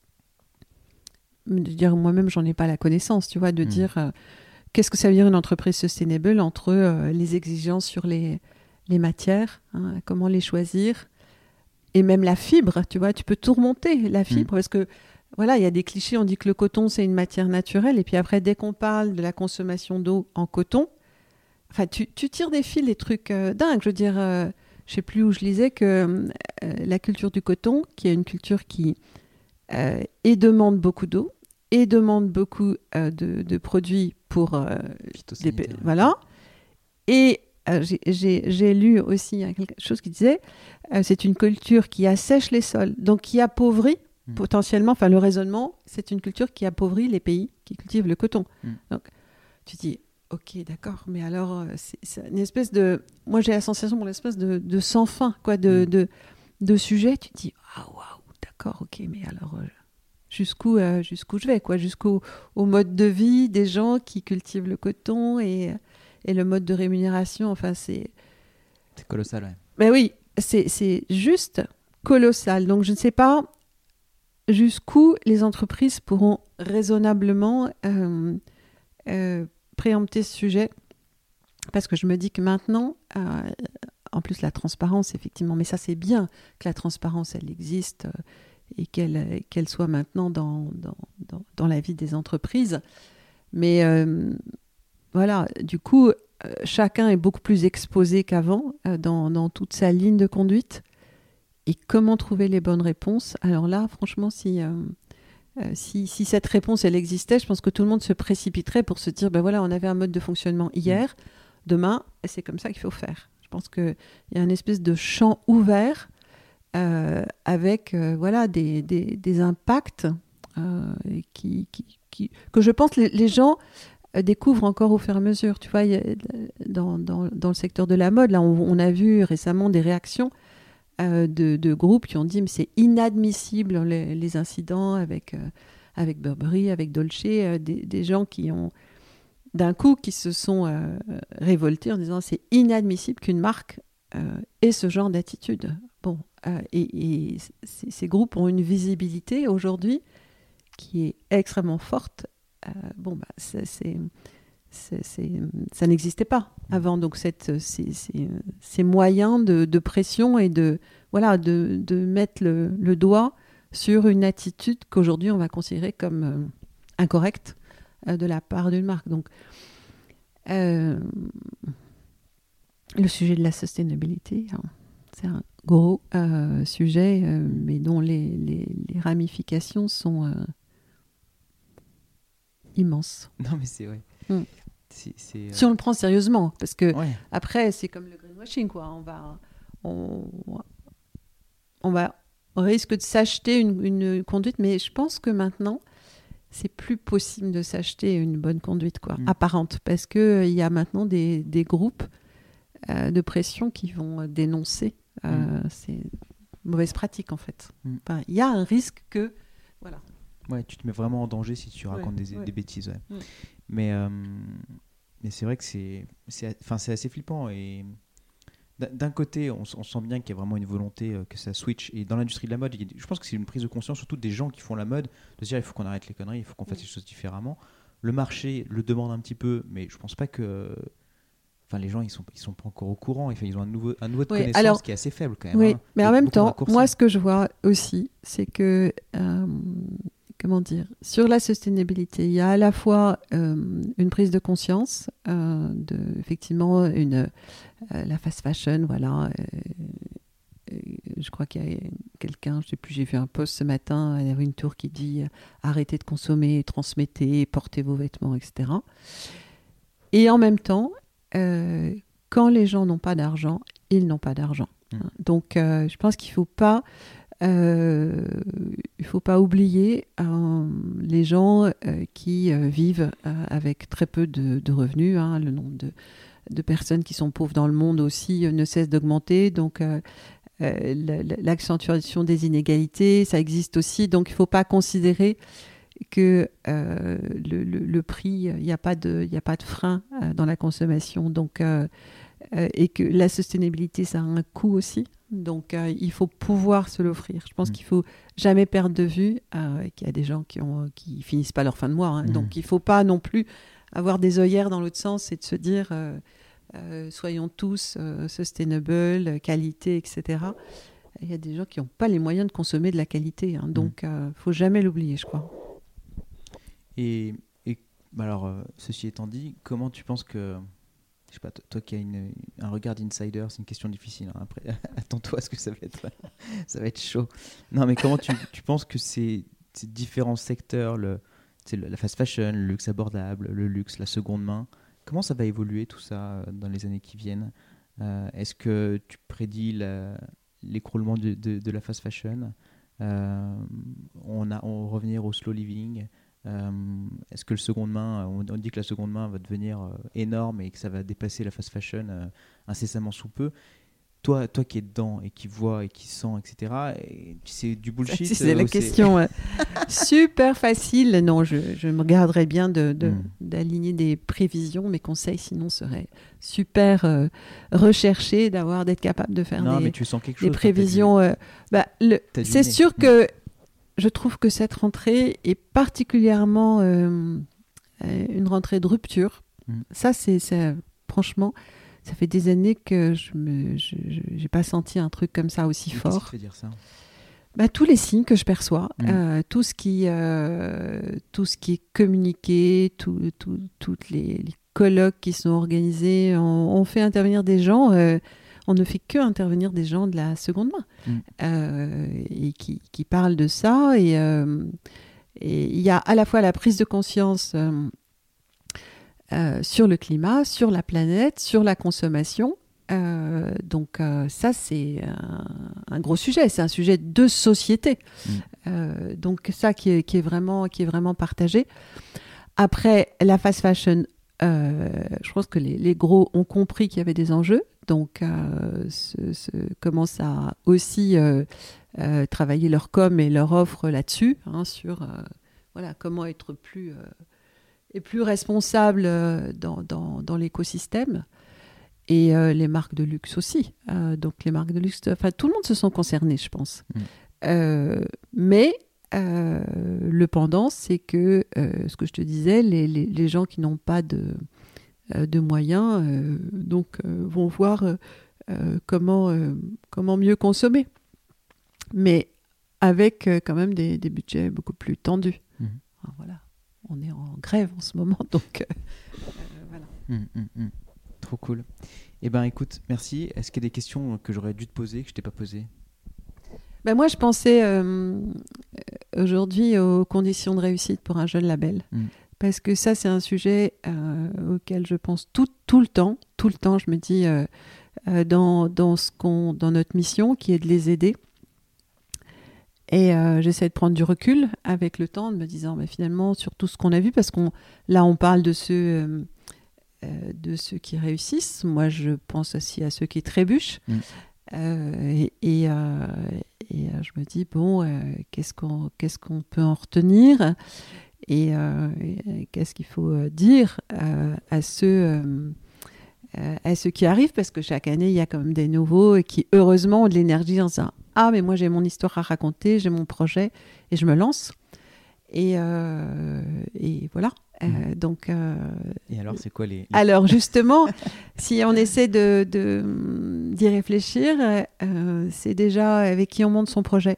Speaker 2: De dire, moi-même, j'en ai pas la connaissance, tu vois, de mmh. dire... Euh, qu'est-ce que ça veut dire une entreprise sustainable entre euh, les exigences sur les, les matières, hein, comment les choisir, et même la fibre, tu vois, tu peux tout remonter, la fibre, mmh. parce que, voilà, il y a des clichés, on dit que le coton, c'est une matière naturelle, et puis après, dès qu'on parle de la consommation d'eau en coton, enfin, tu, tu tires des fils, des trucs euh, dingues, je veux dire, euh, je ne sais plus où je lisais que euh, la culture du coton, qui est une culture qui euh, et demande beaucoup d'eau, et demande beaucoup euh, de, de produits pour euh, des, voilà et euh, j'ai, j'ai, j'ai lu aussi hein, quelque chose qui disait euh, c'est une culture qui assèche les sols, donc qui appauvrit mmh. potentiellement, enfin le raisonnement, c'est une culture qui appauvrit les pays qui cultivent le coton. Mmh. Donc tu dis ok, d'accord, mais alors c'est, c'est une espèce de, moi j'ai la sensation pour l'espèce de, de sans fin quoi, de, mmh. de, de sujet. Tu te dis ah waouh, d'accord, ok, mais alors euh, Jusqu'où, euh, jusqu'où je vais, quoi, jusqu'au au mode de vie des gens qui cultivent le coton et, et le mode de rémunération. Enfin, c'est...
Speaker 1: C'est colossal, ouais.
Speaker 2: Ben oui, c'est, c'est juste colossal. Donc, je ne sais pas jusqu'où les entreprises pourront raisonnablement euh, euh, préempter ce sujet. Parce que je me dis que maintenant, euh, en plus, la transparence, effectivement, mais ça, c'est bien que la transparence, elle existe. Euh, et qu'elle, qu'elle soit maintenant dans, dans, dans, dans la vie des entreprises. Mais euh, voilà, du coup, euh, chacun est beaucoup plus exposé qu'avant euh, dans, dans toute sa ligne de conduite. Et comment trouver les bonnes réponses ? Alors là, franchement, si, euh, euh, si, si cette réponse, elle existait, je pense que tout le monde se précipiterait pour se dire, ben voilà, on avait un mode de fonctionnement hier, demain, et c'est comme ça qu'il faut faire. Je pense qu'il y a une espèce de champ ouvert Euh, avec euh, voilà, des, des, des impacts euh, qui, qui, qui, que je pense les, les gens euh, découvrent encore au fur et à mesure. Tu vois, y a, dans, dans, dans le secteur de la mode, là, on, on a vu récemment des réactions euh, de, de groupes qui ont dit mais c'est inadmissible les, les incidents avec, euh, avec Burberry, avec Dolce, euh, des, des gens qui ont d'un coup qui se sont euh, révoltés en disant c'est inadmissible qu'une marque euh, ait ce genre d'attitude. Bon, euh, et, et c- ces groupes ont une visibilité aujourd'hui qui est extrêmement forte. Euh, bon, bah, c'est, c'est, c'est, c'est, ça n'existait pas avant. Donc, cette, ces, ces, ces moyens de, de pression et de, voilà, de, de mettre le, le doigt sur une attitude qu'aujourd'hui on va considérer comme euh, incorrecte euh, de la part d'une marque. Donc, euh, le sujet de la sustainability, hein, c'est un gros euh, sujet, euh, mais dont les, les, les ramifications sont euh, immenses.
Speaker 1: Non, mais c'est vrai.
Speaker 2: Mm.
Speaker 1: C'est, c'est, euh...
Speaker 2: Si on le prend sérieusement, parce que
Speaker 1: ouais.
Speaker 2: après, c'est comme le greenwashing, quoi. On va, on, on va, on risque de s'acheter une, une conduite, mais je pense que maintenant, c'est plus possible de s'acheter une bonne conduite, quoi, mm. apparente, parce que il y a maintenant des, des groupes euh, de pression qui vont dénoncer Euh, mm. C'est une mauvaise pratique, en fait.
Speaker 1: Mm.
Speaker 2: Enfin, il y a un risque que... Voilà.
Speaker 1: Ouais, tu te mets vraiment en danger si tu racontes ouais, des, ouais. des bêtises. Ouais. Mm. Mais, euh, mais c'est vrai que c'est, c'est, enfin, c'est assez flippant. Et d'un côté, on, on sent bien qu'il y a vraiment une volonté que ça switch. Et dans l'industrie de la mode, il y a, je pense que c'est une prise de conscience, surtout des gens qui font la mode, de se dire il faut qu'on arrête les conneries, il faut qu'on fasse mm. les choses différemment. Le marché le demande un petit peu, mais je pense pas que... Enfin, les gens, ils sont, ils sont pas encore au courant. Enfin, ils ont un nouveau, un niveau de oui, connaissance alors, qui est assez faible quand même.
Speaker 2: Oui,
Speaker 1: hein.
Speaker 2: mais en même temps, moi, ce que je vois aussi, c'est que... Euh, comment dire, sur la sustainabilité, il y a à la fois euh, une prise de conscience, euh, de, effectivement, une, euh, la fast fashion, voilà. Euh, euh, je crois qu'il y a quelqu'un, je ne sais plus, j'ai vu un post ce matin, il y avait une tour qui dit euh, arrêtez de consommer, transmettez, portez vos vêtements, et cetera. Et en même temps, euh, quand les gens n'ont pas d'argent, ils n'ont pas d'argent. Mmh. Donc, euh, je pense qu'il ne faut pas... Euh, il ne faut pas oublier euh, les gens euh, qui euh, vivent euh, avec très peu de, de revenus. Hein, le nombre de, de personnes qui sont pauvres dans le monde aussi euh, ne cesse d'augmenter. Donc, euh, euh, l'accentuation des inégalités, ça existe aussi. Donc, il ne faut pas considérer que euh, le, le, le prix, il n'y a pas de, il n'y a pas de frein euh, dans la consommation. Donc, euh, euh, et que la sustainabilité, ça a un coût aussi. Donc, euh, il faut pouvoir se l'offrir. Je pense mmh. qu'il ne faut jamais perdre de vue euh, qu'il y a des gens qui ne qui finissent pas leur fin de mois. Hein. Mmh. Donc, il ne faut pas non plus avoir des œillères dans l'autre sens et de se dire euh, euh, soyons tous euh, sustainable, qualité, et cetera. Il y a des gens qui n'ont pas les moyens de consommer de la qualité. Hein. Donc, il mmh. ne euh, faut jamais l'oublier, je crois.
Speaker 1: Et, et alors, euh, ceci étant dit, comment tu penses que... Je sais pas, toi qui as une, un regard d'insider, c'est une question difficile. Hein. Après, attends-toi à ce que ça va être, ça va être chaud. Non, mais comment tu, tu penses que ces, ces différents secteurs, le, la fast fashion, le luxe abordable, le luxe, la seconde main, comment ça va évoluer tout ça dans les années qui viennent ? euh, Est-ce que tu prédis la, l'écroulement de, de, de la fast fashion ? euh, on a, on va revenir au slow living ? Euh, est-ce que le seconde main, on, on dit que la seconde main va devenir euh, énorme et que ça va dépasser la fast fashion euh, incessamment sous peu. Toi, toi qui es dedans et qui vois et qui sent, et cetera. Et c'est du bullshit.
Speaker 2: C'est euh, la question euh, super facile. Non, je, je me garderais bien de, de, mm. d'aligner des prévisions. Mes conseils, sinon, seraient super euh, recherchés, d'avoir d'être capable de faire
Speaker 1: non,
Speaker 2: des,
Speaker 1: mais tu sens quelque
Speaker 2: des
Speaker 1: chose,
Speaker 2: prévisions. Euh, bah, le, c'est sûr mm. que je trouve que cette rentrée est particulièrement euh, une rentrée de rupture. Mm. Ça, c'est, c'est franchement, ça fait des années que je me, je, je, j'ai pas senti un truc comme ça aussi
Speaker 1: mais
Speaker 2: fort.
Speaker 1: Qu'est-ce qui te fait dire ça ?
Speaker 2: Bah, tous les signes que je perçois,
Speaker 1: mm.
Speaker 2: euh, tout ce qui, euh, tout ce qui est communiqué, tout, tout, toutes les, les colloques qui sont organisés, on, on fait intervenir des gens. Euh, On ne fait que intervenir des gens de la seconde main mm. euh, et qui, qui parlent de ça. Et euh, il y a à la fois la prise de conscience euh, euh, sur le climat, sur la planète, sur la consommation. Euh, donc euh, ça, c'est un, un gros sujet. C'est un sujet de société. Mm. Euh, donc ça qui est, qui est vraiment, qui est vraiment partagé. Après, la fast fashion, euh, je pense que les, les gros ont compris qu'il y avait des enjeux. Donc, euh, se, se, commencent à aussi euh, euh, travailler leur com et leur offre là-dessus, hein, sur euh, voilà, comment être plus, euh, et plus responsable euh, dans, dans, dans l'écosystème. Et euh, les marques de luxe aussi. Euh, donc, les marques de luxe, enfin, tout le monde se sent concerné, je pense. Mmh. Euh, mais euh, le pendant, c'est que, euh, ce que je te disais, les, les, les gens qui n'ont pas de... de moyens, euh, donc euh, vont voir euh, euh, comment, euh, comment mieux consommer. Mais avec euh, quand même des, des budgets beaucoup plus tendus. Mmh. Alors, voilà. On est en grève en ce moment, donc euh, euh, voilà.
Speaker 1: Mmh, mmh, mmh. Trop cool. Eh bien, écoute, merci. Est-ce qu'il y a des questions que j'aurais dû te poser, que je ne t'ai pas posées ?
Speaker 2: Ben moi, je pensais euh, aujourd'hui aux conditions de réussite pour un jeune label. Mmh. Parce que ça, c'est un sujet euh, auquel je pense tout, tout le temps. Tout le temps, je me dis, euh, euh, dans, dans, ce qu'on, dans notre mission, qui est de les aider. Et euh, j'essaie de prendre du recul avec le temps, de me disant, bah, finalement, sur tout ce qu'on a vu, parce qu'on là, on parle de ceux, euh, de ceux qui réussissent. Moi, je pense aussi à ceux qui trébuchent. Mmh. Euh, et et, euh, et euh, je me dis, bon, euh, qu'est-ce qu'on, qu'est-ce qu'on peut en retenir et, euh, et qu'est-ce qu'il faut euh, dire euh, à ceux... Euh, euh, à ceux qui arrivent, parce que chaque année, il y a quand même des nouveaux qui, heureusement, ont de l'énergie en disant « Ah, mais moi, j'ai mon histoire à raconter, j'ai mon projet, et je me lance. » Et, euh, et voilà. Euh,
Speaker 1: Mmh.
Speaker 2: donc, euh,
Speaker 1: Et alors, c'est quoi les... les...
Speaker 2: alors, justement, si on essaie de, de, d'y réfléchir, euh, c'est déjà avec qui on monte son projet.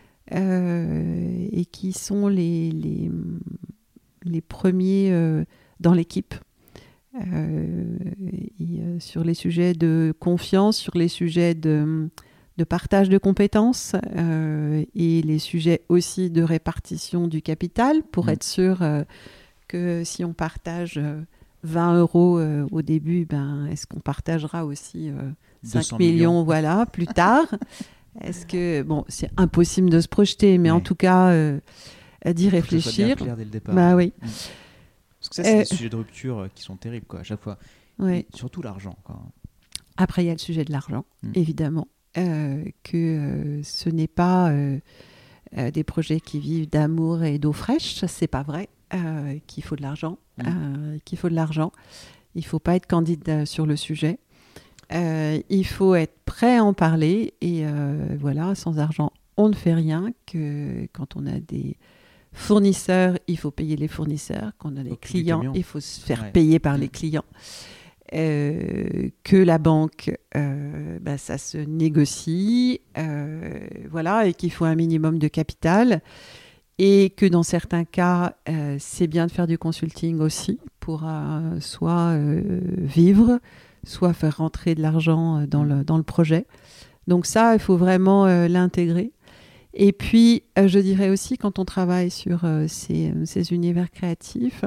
Speaker 2: Euh, et qui sont les, les, les premiers euh, dans l'équipe. Euh, et, euh, sur les sujets de confiance, sur les sujets de, de partage de compétences euh, et les sujets aussi de répartition du capital pour mmh. être sûr euh, que si on partage euh, vingt euros euh, au début, ben, est-ce qu'on partagera aussi euh, cinq millions, millions voilà, plus tard. Est-ce que, bon, c'est impossible de se projeter, mais ouais. en tout cas, euh, d'y réfléchir.
Speaker 1: Que ce soit bien clair dès le départ.
Speaker 2: Bah oui.
Speaker 1: Mmh. Parce que ça, c'est euh, des sujets de rupture qui sont terribles, quoi, à chaque fois.
Speaker 2: Ouais.
Speaker 1: Surtout l'argent, quoi.
Speaker 2: Après, il y a le sujet de l'argent, mmh. évidemment. Euh, que euh, ce n'est pas euh, euh, des projets qui vivent d'amour et d'eau fraîche, ça, c'est pas vrai. Euh, qu'il faut de l'argent. Mmh. Euh, qu'il faut de l'argent. Il ne faut pas être candide sur le sujet. Euh, il faut être prêt à en parler. Et euh, voilà, sans argent, on ne fait rien. Que quand on a des fournisseurs, il faut payer les fournisseurs. Quand on a des clients, il faut se faire ouais. payer par mmh. les clients. Euh, que la banque, euh, bah, ça se négocie, euh, voilà, et qu'il faut un minimum de capital. Et que dans certains cas, euh, c'est bien de faire du consulting aussi pour euh, soit euh, vivre, soit faire rentrer de l'argent dans, mmh. le, dans le projet. Donc ça, il faut vraiment euh, l'intégrer. Et puis, euh, je dirais aussi, quand on travaille sur euh, ces, ces univers créatifs,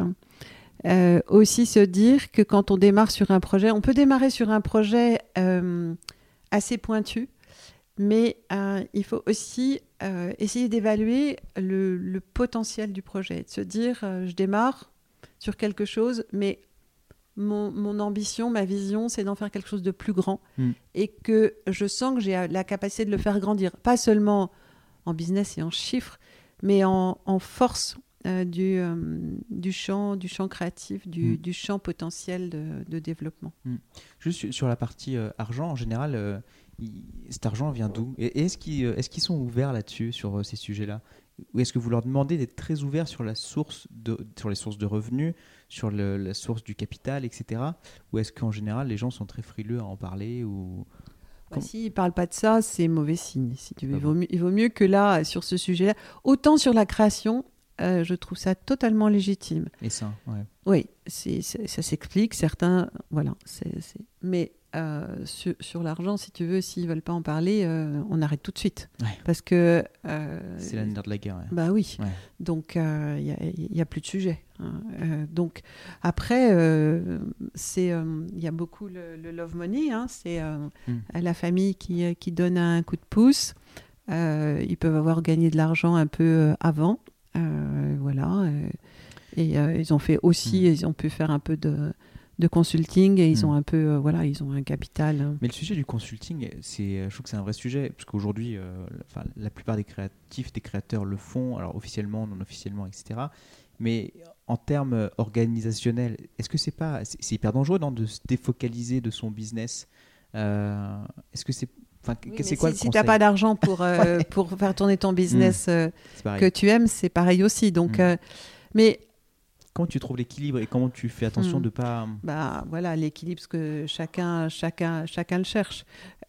Speaker 2: euh, aussi se dire que quand on démarre sur un projet, on peut démarrer sur un projet euh, assez pointu, mais euh, il faut aussi euh, essayer d'évaluer le, le potentiel du projet, de se dire, euh, je démarre sur quelque chose, mais mon, mon ambition, ma vision, c'est d'en faire quelque chose de plus grand mmh. et que je sens que j'ai la capacité de le faire grandir, pas seulement en business et en chiffres, mais en, en force euh, du, euh, du, champ, du champ créatif, du, mmh. du champ potentiel de, de développement.
Speaker 1: Mmh. Juste sur la partie euh, argent, en général, euh, il, cet argent vient d'où ? Et est-ce qu'ils, est-ce qu'ils sont ouverts là-dessus, sur euh, ces sujets-là ? Ou est-ce que vous leur demandez d'être très ouverts sur, la source de, sur les sources de revenus, sur le, la source du capital, et cetera ? Ou est-ce qu'en général, les gens sont très frileux à en parler ou...
Speaker 2: Bah, s'ils ne parlent pas de ça, c'est mauvais signe. Si tu veux. Il, vaut mieux, il vaut mieux que là, sur ce sujet-là, autant sur la création, euh, je trouve ça totalement légitime.
Speaker 1: Et ça, ouais.
Speaker 2: Oui, c'est, c'est, ça s'explique. Certains, voilà. C'est, c'est... Mais euh, sur, sur l'argent, si tu veux, s'ils ne veulent pas en parler, euh, on arrête tout de suite.
Speaker 1: Ouais.
Speaker 2: Parce que... Euh,
Speaker 1: c'est la nerf de la guerre. Ouais.
Speaker 2: Bah oui. Ouais. Donc, il euh, n'y a, a plus de sujet. Hein. Euh, donc, après, euh, il euh, y a beaucoup le, le love money. Hein. C'est euh, mm. la famille qui, qui donne un coup de pouce. Euh, ils peuvent avoir gagné de l'argent un peu avant. Euh, voilà. Euh, et euh, ils ont fait aussi, mm. ils ont pu faire un peu de... de consulting et ils mmh. ont un peu euh, voilà ils ont un capital.
Speaker 1: Mais le sujet du consulting, c'est, je trouve que c'est un vrai sujet parce qu'aujourd'hui euh, enfin, la plupart des créatifs, des créateurs le font, alors officiellement, non officiellement, et cetera. Mais en termes organisationnels, est-ce que c'est pas c'est, c'est hyper dangereux non, de se défocaliser de son business euh, est-ce que c'est enfin
Speaker 2: oui,
Speaker 1: c'est
Speaker 2: si,
Speaker 1: quoi le
Speaker 2: si
Speaker 1: conseil ?
Speaker 2: t'as pas d'argent pour euh, ouais. pour faire tourner ton business mmh. euh, que tu aimes, c'est pareil aussi. Donc mmh. euh, mais
Speaker 1: comment tu trouves l'équilibre et comment tu fais attention mmh. de ne pas...
Speaker 2: Bah, voilà, l'équilibre, parce que chacun, chacun, chacun le cherche.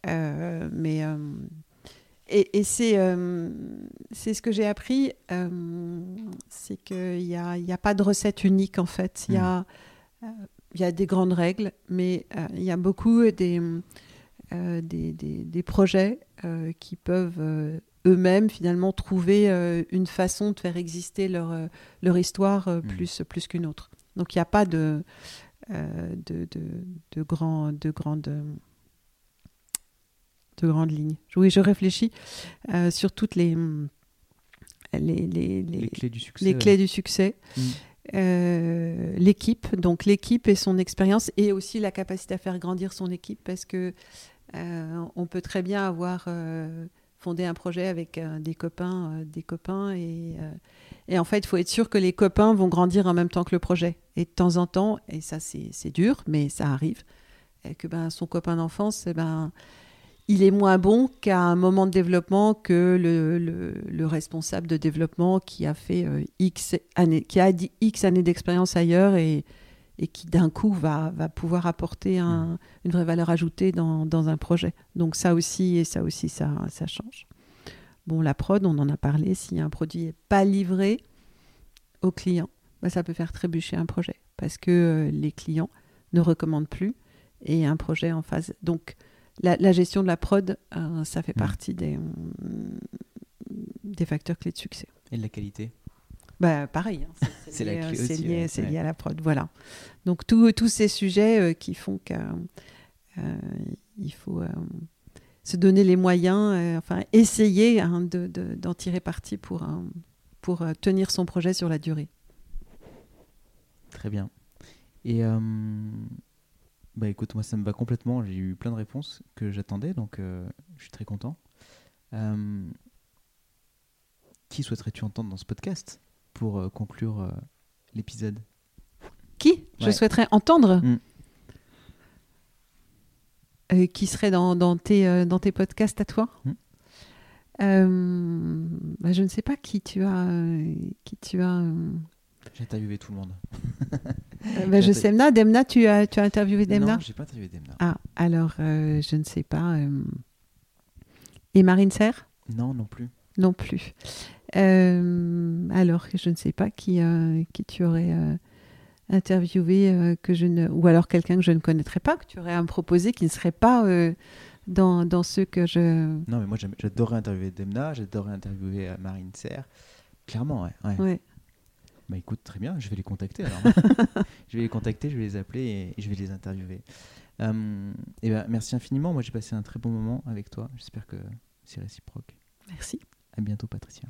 Speaker 2: Euh, mais, euh, et et c'est, euh, c'est ce que j'ai appris, euh, c'est qu'il n'y a, y a pas de recette unique, en fait. Il mmh. y, a, euh, y a des grandes règles, mais euh, il y a beaucoup des, euh, des, des, des projets euh, qui peuvent... Euh, eux-mêmes finalement trouver euh, une façon de faire exister leur, euh, leur histoire euh, plus, mmh. plus qu'une autre. Donc il n'y a pas de, euh, de, de, de, grand, de, grandes, de grandes lignes. Oui, je réfléchis euh, sur toutes les, les, les, les,
Speaker 1: les clés du succès.
Speaker 2: Les clés du succès. Mmh. Euh, l'équipe, donc l'équipe et son expérience et aussi la capacité à faire grandir son équipe parce que Euh, on peut très bien avoir euh, fondé un projet avec euh, des copains, euh, des copains et, euh, et en fait, il faut être sûr que les copains vont grandir en même temps que le projet. Et de temps en temps, et ça c'est, c'est dur, mais ça arrive, et que ben, son copain d'enfance, eh ben, il est moins bon qu'à un moment de développement que le, le, le responsable de développement qui a fait euh, X années, qui a dit X années d'expérience ailleurs et, et qui d'un coup va, va pouvoir apporter un, une vraie valeur ajoutée dans, dans un projet. Donc ça aussi, et ça aussi, ça, ça change. Bon, la prod, on en a parlé, si un produit n'est pas livré au client, bah, ça peut faire trébucher un projet parce que euh, les clients ne recommandent plus et un projet en phase. Donc, la, la gestion de la prod, euh, ça fait mmh. partie des, euh, des facteurs clés de succès.
Speaker 1: Et de la qualité
Speaker 2: bah, pareil, hein, c'est, c'est,
Speaker 1: c'est,
Speaker 2: lié,
Speaker 1: la clé
Speaker 2: c'est,
Speaker 1: aussi,
Speaker 2: lié,
Speaker 1: ouais.
Speaker 2: c'est
Speaker 1: ouais.
Speaker 2: lié à la prod. Voilà. Donc, tous ces sujets euh, qui font qu'il euh, faut euh, se donner les moyens, euh, enfin, essayer hein, de, de, d'en tirer parti pour, euh, pour euh, tenir son projet sur la durée.
Speaker 1: Très bien. Et euh, bah, écoute, moi, ça me va complètement. J'ai eu plein de réponses que j'attendais, donc euh, je suis très content. Euh, qui souhaiterais-tu entendre dans ce podcast pour euh, conclure euh, l'épisode ?
Speaker 2: Qui
Speaker 1: ouais.
Speaker 2: je souhaiterais entendre
Speaker 1: mmh.
Speaker 2: euh, Qui serait dans, dans, tes, euh, dans tes podcasts à toi mmh. euh, bah, Je ne sais pas qui tu as. Euh, qui tu as euh...
Speaker 1: J'ai interviewé tout le monde.
Speaker 2: euh, bah, je sais, Demna. Demna, tu as, tu as interviewé Demna ?
Speaker 1: Non, je n'ai pas interviewé Demna.
Speaker 2: Ah, alors, euh, je ne sais pas. Euh... Et Marine Serre ?
Speaker 1: Non, non plus.
Speaker 2: Non plus. Euh, alors, je ne sais pas qui, euh, qui tu aurais euh, interviewé, euh, que je ne... ou alors quelqu'un que je ne connaîtrais pas, que tu aurais à me proposer, qui ne serait pas euh, dans, dans ceux que je...
Speaker 1: Non, mais moi, j'adorerais interviewer Demna, j'adorerais interviewer Marine Serre. Clairement, ouais. ouais.
Speaker 2: ouais.
Speaker 1: Bah écoute, très bien, je vais les contacter alors. Je vais les contacter, je vais les appeler et, et je vais les interviewer. Euh, et ben, merci infiniment, moi j'ai passé un très bon moment avec toi, j'espère que c'est réciproque.
Speaker 2: Merci.
Speaker 1: À bientôt, Patricia.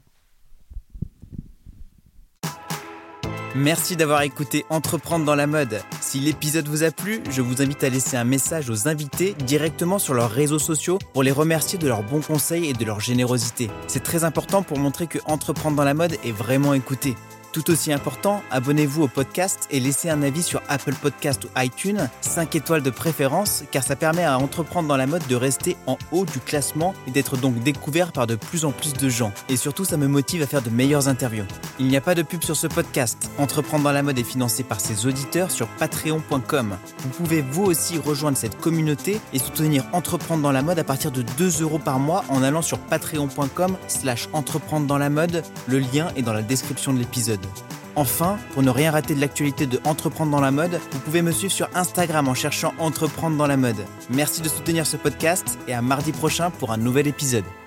Speaker 1: Merci d'avoir écouté Entreprendre dans la mode. Si l'épisode vous a plu, je vous invite à laisser un message aux invités directement sur leurs réseaux sociaux pour les remercier de leurs bons conseils et de leur générosité. C'est très important pour montrer que Entreprendre dans la mode est vraiment écouté. Tout aussi important, abonnez-vous au podcast et laissez un avis sur Apple Podcast ou iTunes, cinq étoiles de préférence, car ça permet à Entreprendre dans la mode de rester en haut du classement et d'être donc découvert par de plus en plus de gens. Et surtout, ça me motive à faire de meilleures interviews. Il n'y a pas de pub sur ce podcast. Entreprendre dans la mode est financé par ses auditeurs sur patreon point com. Vous pouvez vous aussi rejoindre cette communauté et soutenir Entreprendre dans la mode à partir de deux euros par mois en allant sur patreon point com slash entreprendre dans la mode. Le lien est dans la description de l'épisode. Enfin, pour ne rien rater de l'actualité de Entreprendre dans la mode, vous pouvez me suivre sur Instagram en cherchant Entreprendre dans la mode. Merci de soutenir ce podcast et à mardi prochain pour un nouvel épisode.